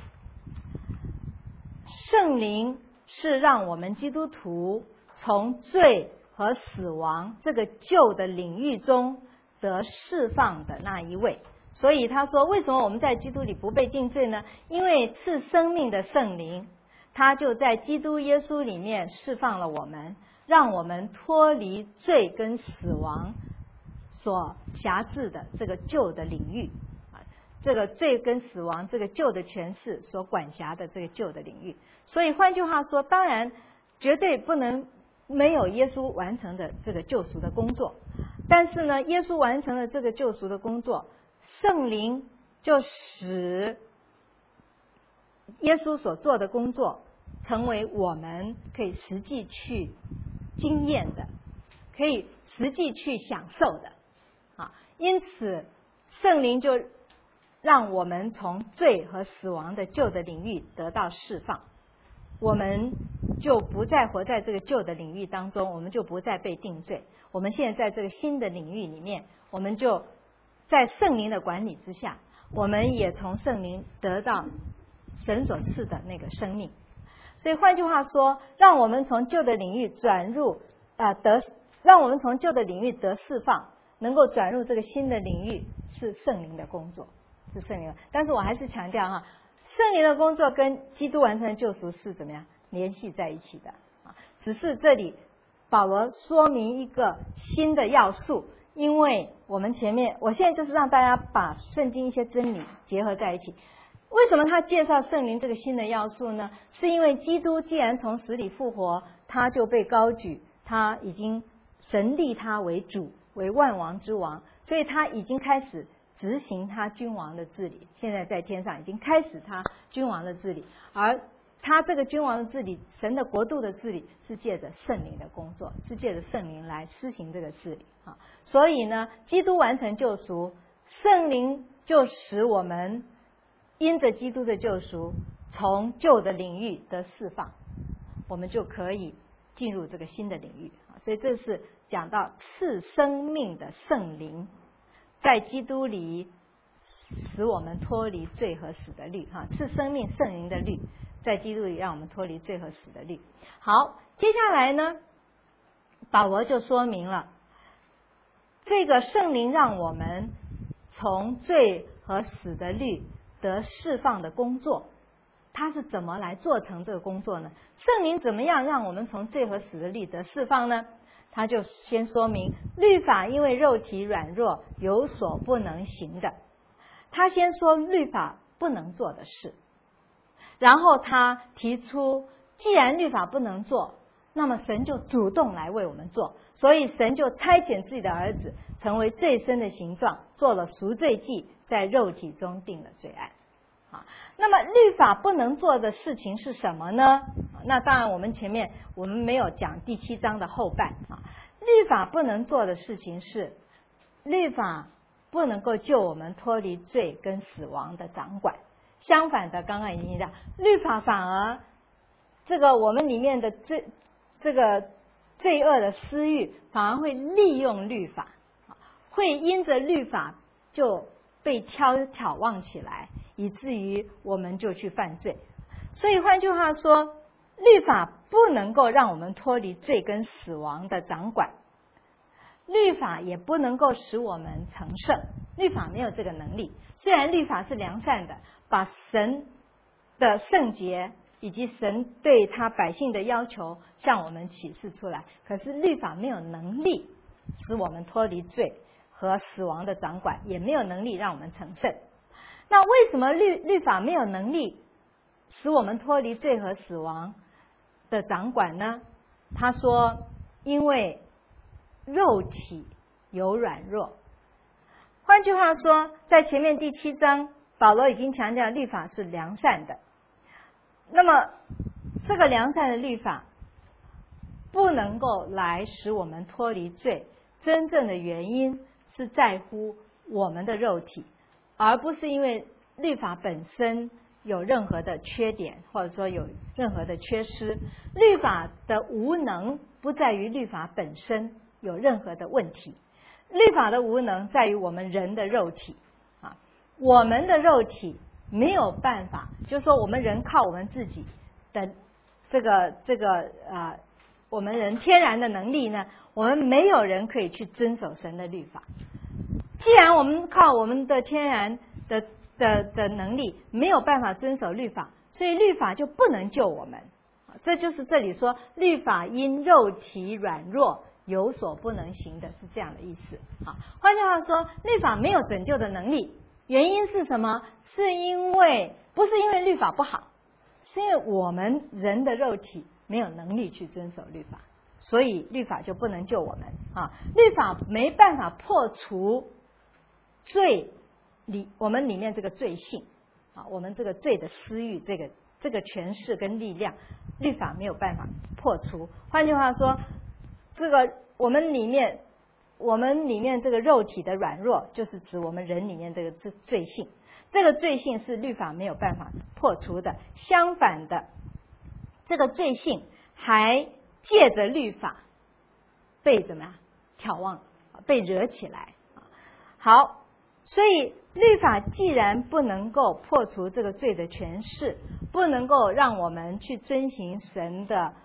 圣灵是让我们基督徒从罪和死亡这个旧的领域中得释放的那一位。所以他说，为什么我们在基督里不被定罪呢？因为赐生命的圣灵，他就在基督耶稣里面释放了我们，让我们脱离罪跟死亡所辖制的这个旧的领域，这个罪跟死亡这个旧的权势所管辖的这个旧的领域。所以换句话说，当然绝对不能没有耶稣完成的这个救赎的工作，但是呢，耶稣完成了这个救赎的工作，圣灵就使耶稣所做的工作成为我们可以实际去经验的，可以实际去享受的啊。因此圣灵就让我们从罪和死亡的旧的领域得到释放，我们就不再活在这个旧的领域当中，我们就不再被定罪。我们现在在这个新的领域里面，我们就在圣灵的管理之下，我们也从圣灵得到神所赐的那个生命。所以换句话说，让我们从旧的领域转入呃得让我们从旧的领域得释放，能够转入这个新的领域，是圣灵的工作，是圣灵的。但是我还是强调哈，圣灵的工作跟基督完成的救赎是怎么样联系在一起的啊？只是这里保罗说明一个新的要素，因为我们前面，我现在就是让大家把圣经一些真理结合在一起。为什么他介绍圣灵这个新的要素呢？是因为基督既然从死里复活，他就被高举，他已经神立他为主，为万王之王，所以他已经开始执行他君王的治理。现在在天上已经开始他君王的治理，而他这个君王的治理，神的国度的治理，是借着圣灵的工作，是借着圣灵来施行这个治理啊。所以呢，基督完成救赎，圣灵就使我们因着基督的救赎，从旧的领域得释放，我们就可以进入这个新的领域啊。所以这是讲到赐生命的圣灵，在基督里使我们脱离罪和死的律哈，赐生命圣灵的律，在基督里让我们脱离罪和死的律。好，接下来呢，保罗就说明了这个圣灵让我们从罪和死的律得释放的工作，他是怎么来做成这个工作呢？圣灵怎么样让我们从罪和死的律得释放呢？他就先说明律法因为肉体软弱有所不能行的，他先说律法不能做的事，然后他提出既然律法不能做，那么神就主动来为我们做，所以神就差遣自己的儿子成为罪身的形状，做了赎罪祭，在肉体中定了罪案。啊，那么律法不能做的事情是什么呢？那当然我们前面我们没有讲第七章的后半啊。律法不能做的事情是，律法不能够救我们脱离罪跟死亡的掌管，相反的，刚刚已经讲，律法反而这个我们里面的罪这个罪恶的私欲反而会利用律法，会因着律法就被挑挑望起来，以至于我们就去犯罪。所以换句话说，律法不能够让我们脱离罪跟死亡的掌管，律法也不能够使我们成圣，律法没有这个能力。虽然律法是良善的，把神的圣洁以及神对他百姓的要求向我们启示出来，可是律法没有能力使我们脱离罪和死亡的掌管，也没有能力让我们成圣。那为什么律律法没有能力使我们脱离罪和死亡的掌管呢？他说，因为肉体有软弱。换句话说，在前面第七章，保罗已经强调律法是良善的。那么，这个良善的律法不能够来使我们脱离罪，真正的原因是在乎我们的肉体，而不是因为律法本身有任何的缺点，或者说有任何的缺失。律法的无能不在于律法本身有任何的问题，律法的无能在于我们人的肉体啊，我们的肉体没有办法，就是说我们人靠我们自己的这个这个啊，我们人天然的能力呢，我们没有人可以去遵守神的律法。既然我们靠我们的天然的的的能力没有办法遵守律法，所以律法就不能救我们。这就是这里说律法因肉体软弱有所不能行的，是这样的意思。好，换句话说，律法没有拯救的能力，原因是什么？是因为不是因为律法不好，是因为我们人的肉体没有能力去遵守律法，所以律法就不能救我们啊。律法没办法破除罪里我们里面这个罪性啊，我们这个罪的私欲，这个这个权势跟力量，律法没有办法破除。换句话说，这个我们里面我们里面这个肉体的软弱，就是指我们人里面这个罪性，这个罪性是律法没有办法破除的。相反的，这个罪性还借着律法被怎么样挑旺，被惹起来。好，所以律法既然不能够破除这个罪的权势，不能够让我们去遵行神的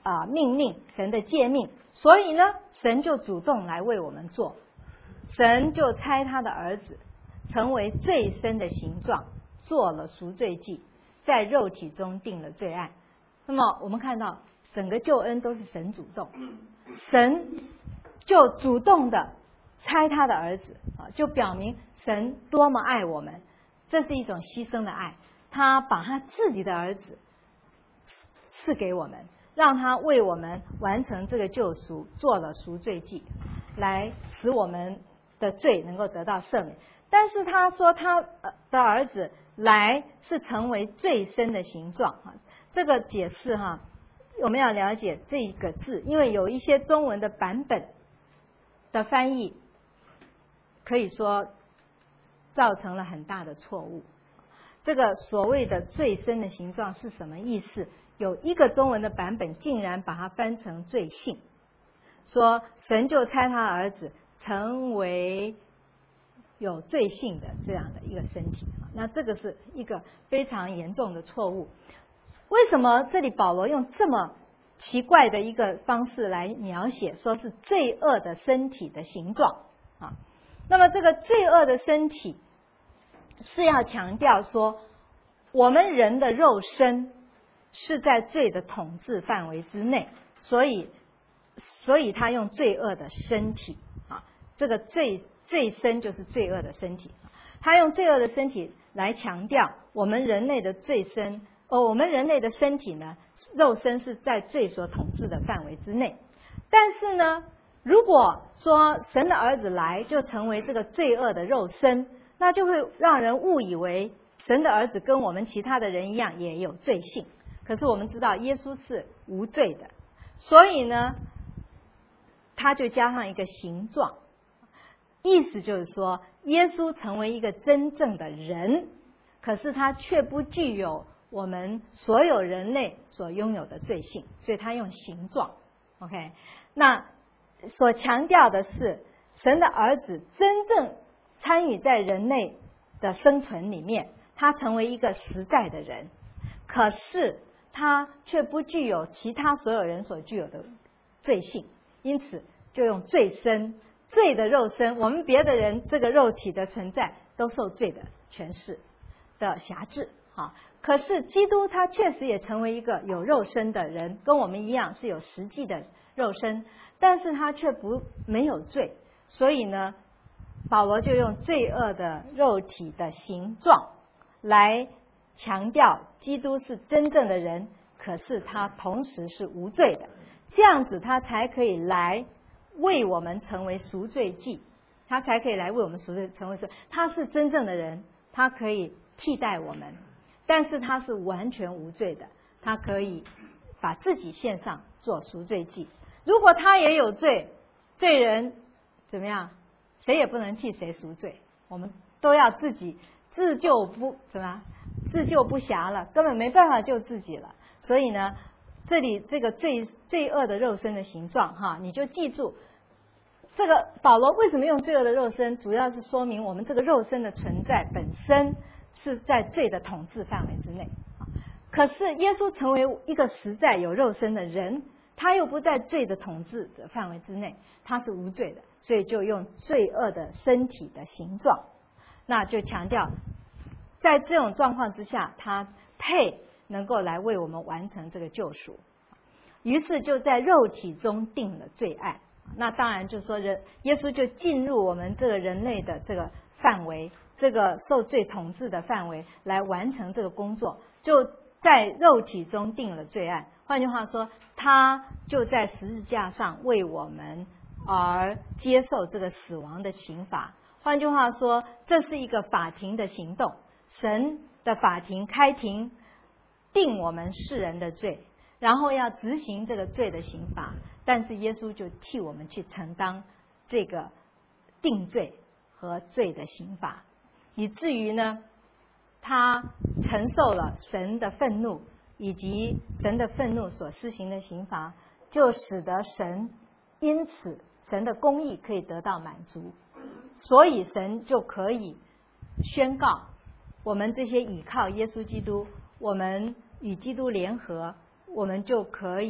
啊、呃、命令、神的诫命，所以呢，神就主动来为我们做，神就差他的儿子成为罪身的形状，做了赎罪祭，在肉体中定了罪案。那么我们看到整个救恩都是神主动，神就主动的差他的儿子啊，就表明神多么爱我们，这是一种牺牲的爱。他把他自己的儿子赐给我们，让他为我们完成这个救赎，做了赎罪祭，来使我们的罪能够得到赦免。但是他说他的儿子来是成为罪身的形状啊，这个解释哈，我们要了解这个字，因为有一些中文的版本的翻译可以说造成了很大的错误。这个所谓的罪身的形状是什么意思？有一个中文的版本竟然把它翻成罪性，说神就差他的儿子成为有罪性的这样的一个身体，那这个是一个非常严重的错误。为什么这里保罗用这么奇怪的一个方式来描写，说是罪恶的身体的形状啊？那么这个罪恶的身体是要强调说，我们人的肉身是在罪的统治范围之内，所以所以他用罪恶的身体啊，这个罪罪身就是罪恶的身体，他用罪恶的身体来强调我们人类的罪身，哦，我们人类的身体呢，肉身是在罪所统治的范围之内。但是呢，如果说神的儿子来就成为这个罪恶的肉身，那就会让人误以为神的儿子跟我们其他的人一样也有罪性。可是我们知道耶稣是无罪的，所以呢，他就加上一个形状，意思就是说耶稣成为一个真正的人，可是他却不具有我们所有人类所拥有的罪性，所以他用形状。 OK， 那所强调的是神的儿子真正参与在人类的生存里面，他成为一个实在的人，可是他却不具有其他所有人所具有的罪性，因此就用罪身，罪的肉身。我们别的人这个肉体的存在都受罪的权势的辖制啊，可是基督他确实也成为一个有肉身的人，跟我们一样是有实际的肉身，但是他却不没有罪，所以呢，保罗就用罪恶的肉体的形状来强调基督是真正的人，可是他同时是无罪的，这样子他才可以来为我们成为赎罪祭，他才可以来为我们赎罪成为赎罪。他是真正的人，他可以替代我们，但是他是完全无罪的，他可以把自己献上做赎罪祭。如果他也有罪，罪人怎么样？谁也不能替谁赎罪，我们都要自己自救不什么自救不暇了，根本没办法救自己了。所以呢，这里这个罪罪恶的肉身的形状哈，你就记住，这个保罗为什么用罪恶的肉身，主要是说明我们这个肉身的存在本身是在罪的统治范围之内。可是耶稣成为一个实在有肉身的人，他又不在罪的统治的范围之内，他是无罪的，所以就用罪恶的身体的形状，那就强调在这种状况之下，他配能够来为我们完成这个救赎，于是就在肉体中定了罪案。那当然就是说人耶稣就进入我们这个人类的这个范围，这个受罪统治的范围，来完成这个工作，就在肉体中定了罪案。换句话说，他就在十字架上为我们而接受这个死亡的刑罚。换句话说，这是一个法庭的行动，神的法庭开庭定我们世人的罪，然后要执行这个罪的刑罚，但是耶稣就替我们去承担这个定罪和罪的刑罚，以至于呢，他承受了神的愤怒，以及神的愤怒所施行的刑罚，就使得神因此神的公义可以得到满足，所以神就可以宣告我们这些倚靠耶稣基督，我们与基督联合，我们就可以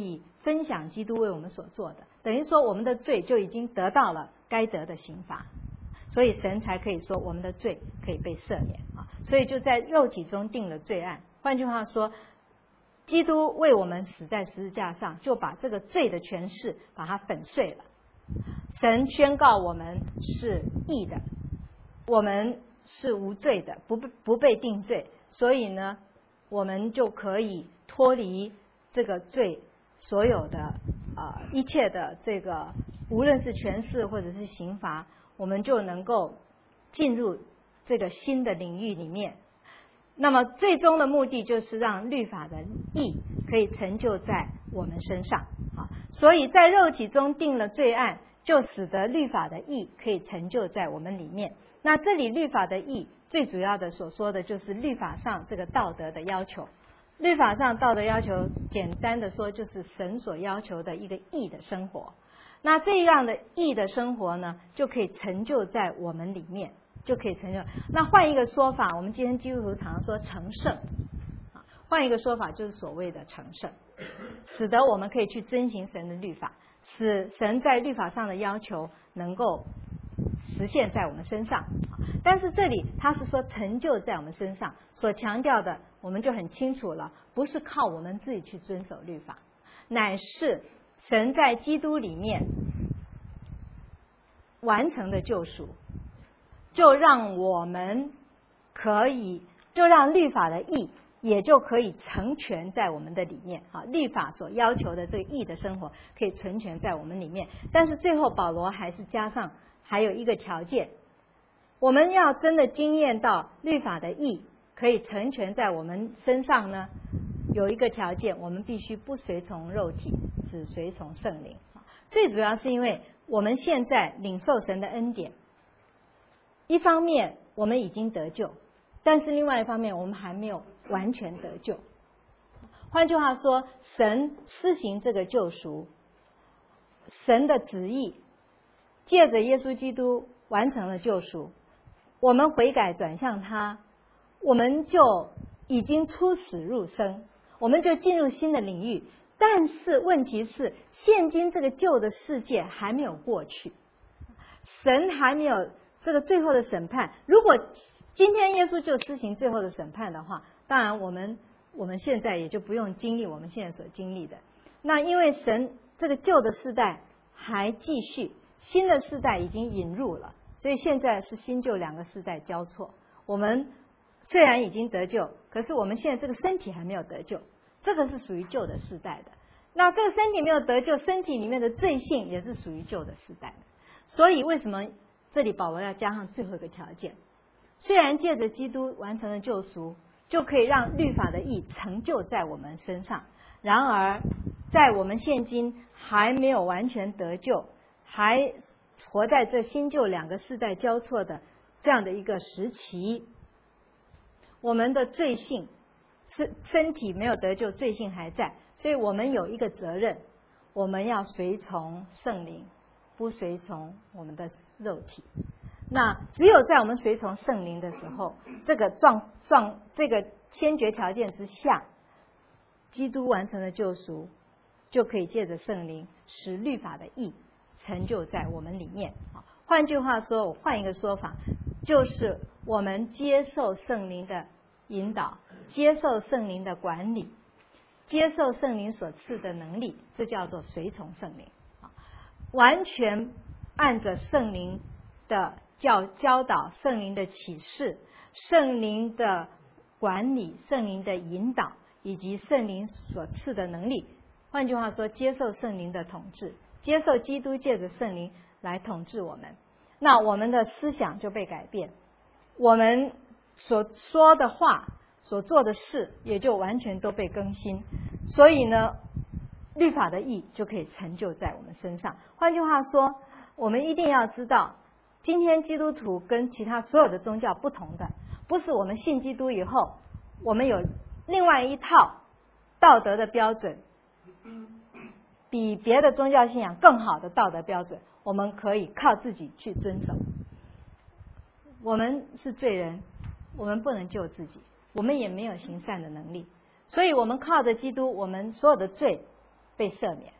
分享基督为我们所做的，等于说我们的罪就已经得到了该得的刑罚，所以神才可以说我们的罪可以被赦免啊。所以就在肉体中定了罪案。换句话说，基督为我们死在十字架上，就把这个罪的权势把它粉碎了。神宣告我们是义的，我们是无罪的，不不被定罪，所以呢，我们就可以脱离这个罪所有的啊、呃、一切的这个，无论是权势或者是刑罚，我们就能够进入这个新的领域里面。那么最终的目的就是让律法的义可以成就在我们身上啊，所以在肉体中定了罪案，就使得律法的义可以成就在我们里面。那这里律法的义最主要的所说的就是律法上这个道德的要求。律法上道德要求，简单的说就是神所要求的一个义的生活。那这样的义的生活呢，就可以成就在我们里面，就可以成就。那换一个说法，我们今天基督徒常常说成圣，换一个说法就是所谓的成圣，使得我们可以去遵行神的律法，使神在律法上的要求能够实现在我们身上。但是这里他是说成就在我们身上，所强调的我们就很清楚了，不是靠我们自己去遵守律法，乃是神在基督里面完成的救赎，就让我们可以，就让律法的义也就可以成全在我们的里面啊，律法所要求的这个义的生活可以成全在我们里面。但是最后保罗还是加上还有一个条件，我们要真的经验到律法的义可以成全在我们身上呢，有一个条件，我们必须不随从肉体，只随从圣灵。最主要是因为我们现在领受神的恩典，一方面我们已经得救，但是另外一方面我们还没有完全得救。换句话说，神施行这个救赎，神的旨意借着耶稣基督完成了救赎，我们悔改转向他，我们就已经出死入生，我们就进入新的领域。但是问题是，现今这个旧的世界还没有过去，神还没有这个最后的审判。如果今天耶稣就施行最后的审判的话，当然我们我们现在也就不用经历我们现在所经历的。那因为神这个旧的世代还继续，新的世代已经引入了，所以现在是新旧两个世代交错。我们虽然已经得救，可是我们现在这个身体还没有得救，这个是属于旧的世代的。那这个身体没有得救，身体里面的罪性也是属于旧的世代的。所以为什么这里保罗要加上最后一个条件？虽然借着基督完成了救赎，就可以让律法的义成就在我们身上，然而在我们现今还没有完全得救，还活在这新旧两个世代交错的这样的一个时期，我们的罪性身身体没有得救，罪性还在，所以我们有一个责任，我们要随从圣灵，不随从我们的肉体。那只有在我们随从圣灵的时候，这个状状这个先决条件之下，基督完成了救赎，就可以借着圣灵使律法的义成就在我们里面。换句话说，我换一个说法，就是我们接受圣灵的引导，接受圣灵的管理，接受圣灵所赐的能力，这叫做随从圣灵，完全按着圣灵的教教导，圣灵的启示，圣灵的管理，圣灵的引导，以及圣灵所赐的能力。换句话说，接受圣灵的统治，接受基督借着圣灵来统治我们，那我们的思想就被改变，我们所说的话，所做的事也就完全都被更新。所以呢，律法的义就可以成就在我们身上。换句话说，我们一定要知道，今天基督徒跟其他所有的宗教不同的，不是我们信基督以后，我们有另外一套道德的标准，比别的宗教信仰更好的道德标准，我们可以靠自己去遵守。我们是罪人，我们不能救自己，我们也没有行善的能力，所以我们靠着基督，我们所有的罪被赦免。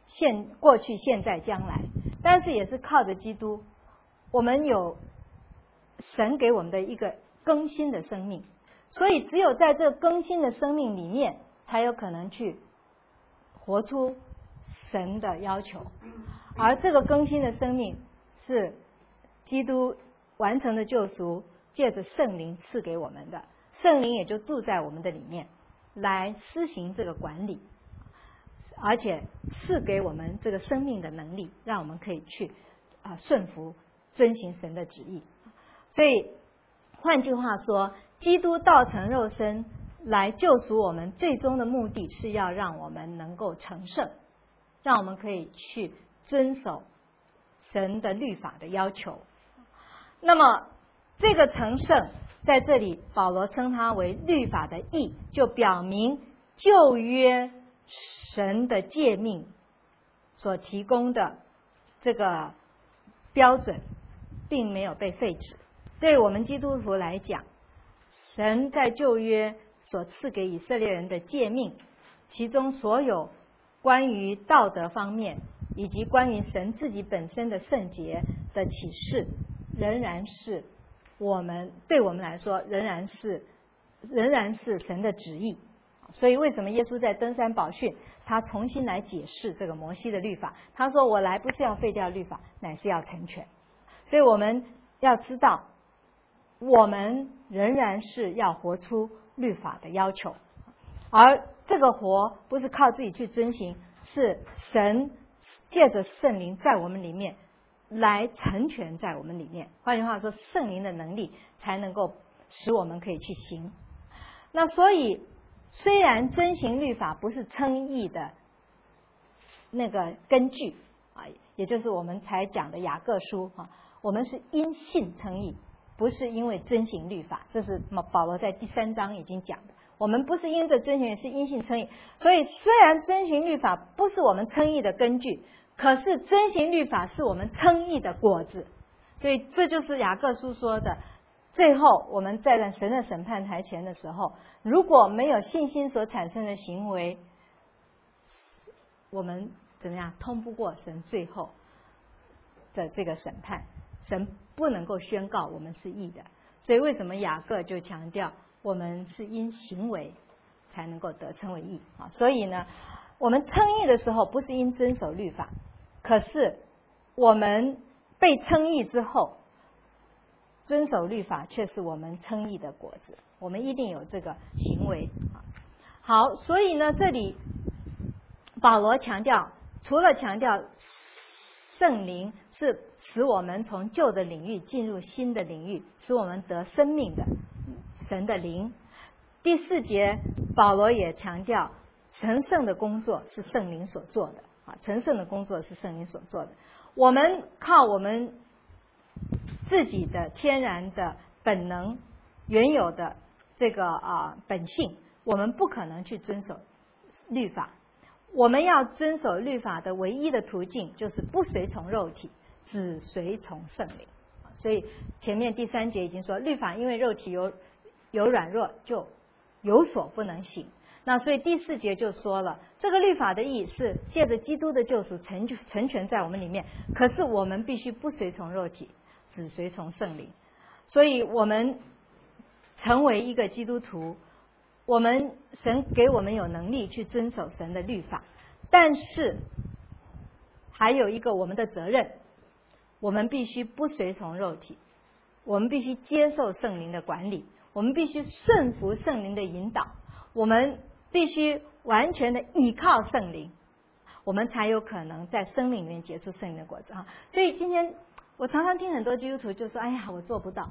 现过去、现在、将来，但是也是靠着基督，我们有神给我们的一个更新的生命，所以只有在这更新的生命里面，才有可能去活出神的要求。而这个更新的生命是基督完成的救赎，借着圣灵赐给我们的，圣灵也就住在我们的里面，来施行这个管理，而且赐给我们这个生命的能力，让我们可以去啊顺服遵行神的旨意。所以换句话说，基督道成肉身来救赎我们，最终的目的是要让我们能够成圣，让我们可以去遵守神的律法的要求。那么这个成圣在这里保罗称它为律法的义，就表明旧约神的诫命所提供的这个标准并没有被废止。对我们基督徒来讲，神在旧约所赐给以色列人的诫命，其中所有关于道德方面以及关于神自己本身的圣洁的启示，仍然是我们对我们来说仍然是仍然是神的旨意。所以为什么耶稣在登山宝训他重新来解释这个摩西的律法，他说我来不是要废掉律法，乃是要成全。所以我们要知道，我们仍然是要活出律法的要求，而这个活不是靠自己去遵行，是神借着圣灵在我们里面来成全在我们里面。换句话说，圣灵的能力才能够使我们可以去行。那所以虽然遵行律法不是称义的那个根据啊，也就是我们才讲的雅各书啊，我们是因信称义，不是因为遵行律法，这是保罗在第三章已经讲的。我们不是因着遵行，是因信称义。所以虽然遵行律法不是我们称义的根据，可是遵行律法是我们称义的果子。所以这就是雅各书说的，最后我们在神的审判台前的时候，如果没有信心所产生的行为，我们怎么样通不过神最后的这个审判，神不能够宣告我们是义的。所以为什么雅各就强调我们是因行为才能够得称为义啊？所以呢，我们称义的时候不是因遵守律法，可是我们被称义之后，遵守律法却是我们称义的果子，我们一定有这个行为。好，所以呢，这里保罗强调，除了强调圣灵是使我们从旧的领域进入新的领域，使我们得生命的神的灵。第四节保罗也强调成圣的工作是圣灵所做的啊，成圣的工作是圣灵所做的。我们靠我们自己的天然的本能原有的这个啊本性，我们不可能去遵守律法。我们要遵守律法的唯一的途径就是不随从肉体，只随从圣灵。所以前面第三节已经说，律法因为肉体有有软弱，就有所不能行。那所以第四节就说了，这个律法的义是借着基督的救赎成就成全在我们里面，可是我们必须不随从肉体，只随从圣灵。所以我们成为一个基督徒，我们神给我们有能力去遵守神的律法，但是还有一个我们的责任，我们必须不随从肉体，我们必须接受圣灵的管理，我们必须顺服圣灵的引导，我们必须完全的依靠圣灵，我们才有可能在生命里面结出圣灵的果子啊！所以今天我常常听很多基督徒就说：“哎呀，我做不到。”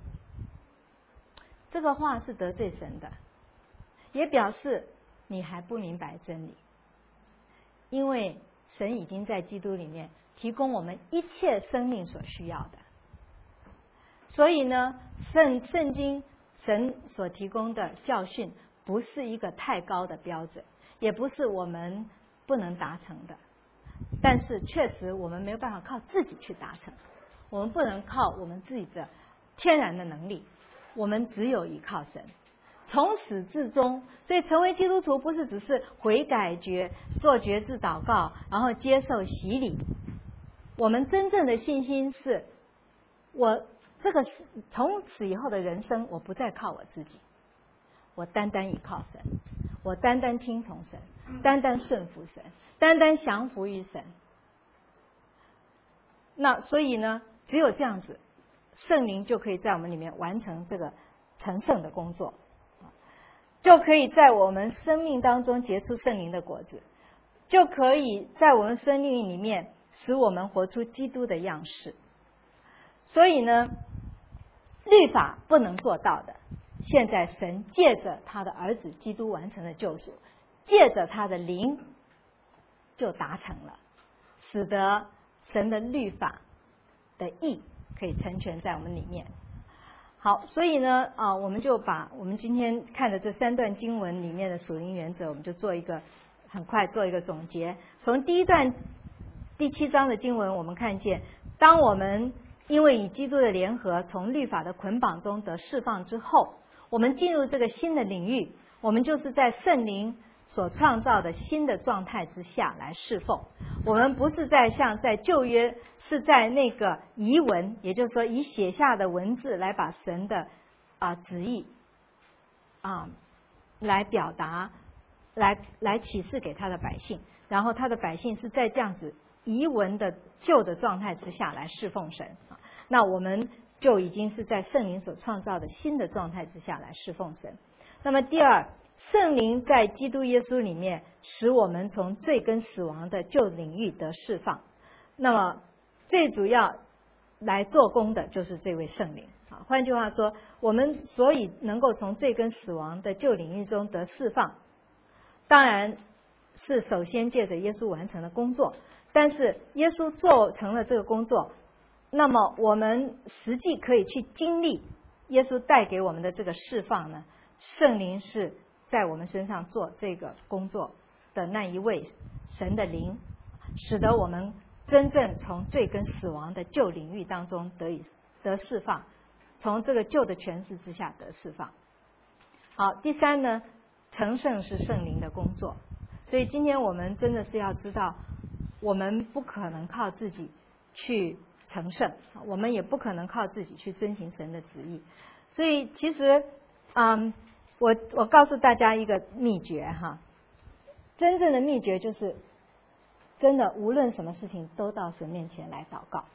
这个话是得罪神的，也表示你还不明白真理。因为神已经在基督里面提供我们一切生命所需要的，所以呢，圣圣经神所提供的教训不是一个太高的标准，也不是我们不能达成的，但是确实我们没有办法靠自己去达成，我们不能靠我们自己的天然的能力，我们只有依靠神。 从始至终。所以成为基督徒不是只是悔改觉做觉志祷告，然后接受洗礼。我们真正的信心是，我这个从此以后的人生，我不再靠我自己，我单单依靠神，我单单听从神，单单顺服神，单单降服于神。那所以呢，只有这样子，圣灵就可以在我们里面完成这个成圣的工作，就可以在我们生命当中结出圣灵的果子，就可以在我们生命里面使我们活出基督的样式。所以呢，律法不能做到的，现在神借着他的儿子基督完成了救赎，借着他的灵就达成了，使得神的律法的义可以成全在我们里面。好，所以呢，啊，我们就把我们今天看的这三段经文里面的属灵原则，我们就做一个很快做一个总结。从第一段第七章的经文，我们看见，当我们因为与基督的联合，从律法的捆绑中得释放之后，我们进入这个新的领域，我们就是在圣灵所创造的新的状态之下来侍奉。我们不是在像在旧约，是在那个遗文，也就是说以写下的文字来把神的啊、呃、旨意啊、呃、来表达，来来启示给他的百姓，然后他的百姓是在这样子遗文的旧的状态之下来侍奉神。那我们就已经是在圣灵所创造的新的状态之下来侍奉神。那么第二，圣灵在基督耶稣里面使我们从罪跟死亡的旧领域得释放。那么最主要来做工的就是这位圣灵。换句话说，我们所以能够从罪跟死亡的旧领域中得释放，当然是首先借着耶稣完成了工作。但是耶稣做成了这个工作，那么我们实际可以去经历耶稣带给我们的这个释放呢？圣灵是在我们身上做这个工作的那一位神的灵，使得我们真正从罪跟死亡的旧领域当中得以得释放，从这个旧的权势之下得释放。好，第三呢，成圣是圣灵的工作。所以今天我们真的是要知道，我们不可能靠自己去成圣，我们也不可能靠自己去遵行神的旨意。所以其实嗯我我告诉大家一个秘诀哈，真正的秘诀就是真的无论什么事情都到神面前来祷告。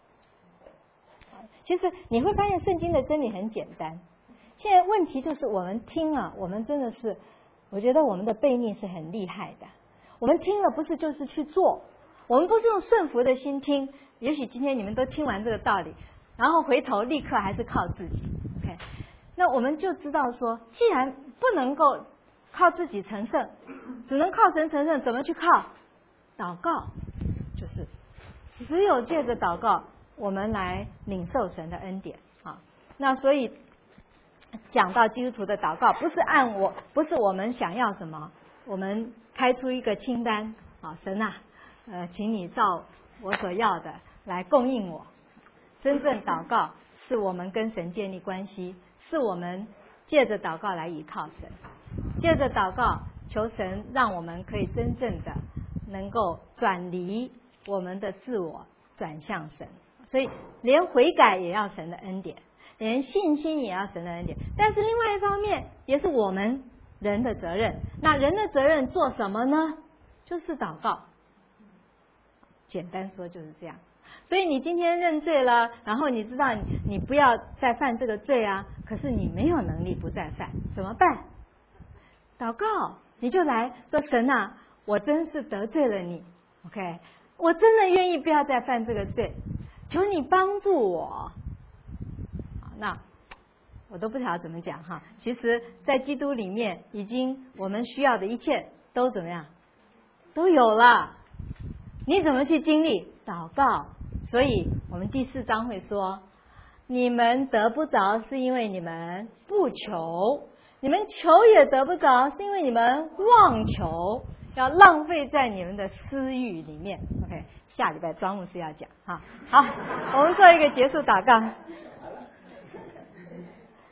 其实你会发现圣经的真理很简单，现在问题就是我们听啊，我们真的是我觉得我们的悖逆是很厉害的。我们听了不是就是去做，我们不是用顺服的心听。也许今天你们都听完这个道理，然后回头立刻还是靠自己 OK， 那我们就知道说，既然不能够靠自己成圣，只能靠神成圣，怎么去靠？祷告，就是只有借着祷告我们来领受神的恩典啊。那所以讲到基督徒的祷告，不是按我不是我们想要什么，我们开出一个清单啊，神啊，呃，请你照我所要的来供应我。真正祷告是我们跟神建立关系，是我们借着祷告来依靠神，借着祷告求神让我们可以真正的能够转离我们的自我，转向神。所以连悔改也要神的恩典，连信心也要神的恩典。但是另外一方面也是我们人的责任。那人的责任做什么呢？就是祷告。简单说就是这样。所以你今天认罪了，然后你知道你你不要再犯这个罪啊，可是你没有能力不再犯，怎么办？祷告，你就来说，神啊，我真是得罪了你 OK， 我真的愿意不要再犯这个罪，求你帮助我。那我都不晓得怎么讲哈。其实在基督里面，已经我们需要的一切都怎么样，都有了。你怎么去经历？祷告。所以我们第四章会说，你们得不着是因为你们不求，你们求也得不着是因为你们妄求，要浪费在你们的私欲里面。 OK， 下礼拜庄牧师要讲哈。好，我们做一个结束祷告。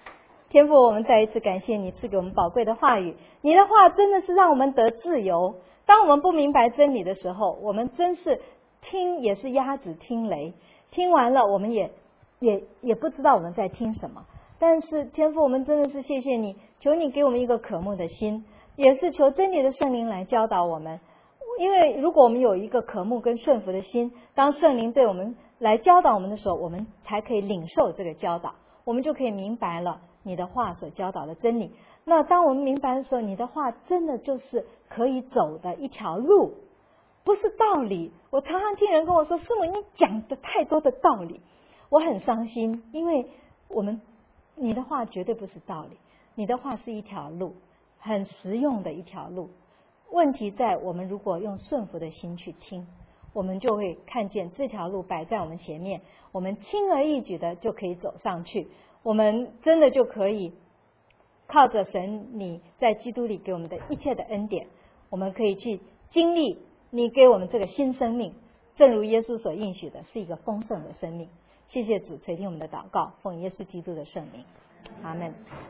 天父，我们再一次感谢你赐给我们宝贵的话语，你的话真的是让我们得自由。当我们不明白真理的时候，我们真是听也是鸭子听雷，听完了我们也也也不知道我们在听什么。但是天父，我们真的是谢谢你，求你给我们一个渴慕的心，也是求真理的圣灵来教导我们。因为如果我们有一个渴慕跟顺服的心，当圣灵对我们来教导我们的时候，我们才可以领受这个教导，我们就可以明白了你的话所教导的真理。那当我们明白的时候，你的话真的就是可以走的一条路，不是道理。我常常听人跟我说，师母你讲的太多的道理，我很伤心，因为我们你的话绝对不是道理，你的话是一条路，很实用的一条路。问题在我们如果用顺服的心去听，我们就会看见这条路摆在我们前面，我们轻而易举的就可以走上去，我们真的就可以靠着神你在基督里给我们的一切的恩典，我们可以去经历你给我们这个新生命，正如耶稣所应许的，是一个丰盛的生命。谢谢主垂听我们的祷告，奉耶稣基督的圣名，阿们。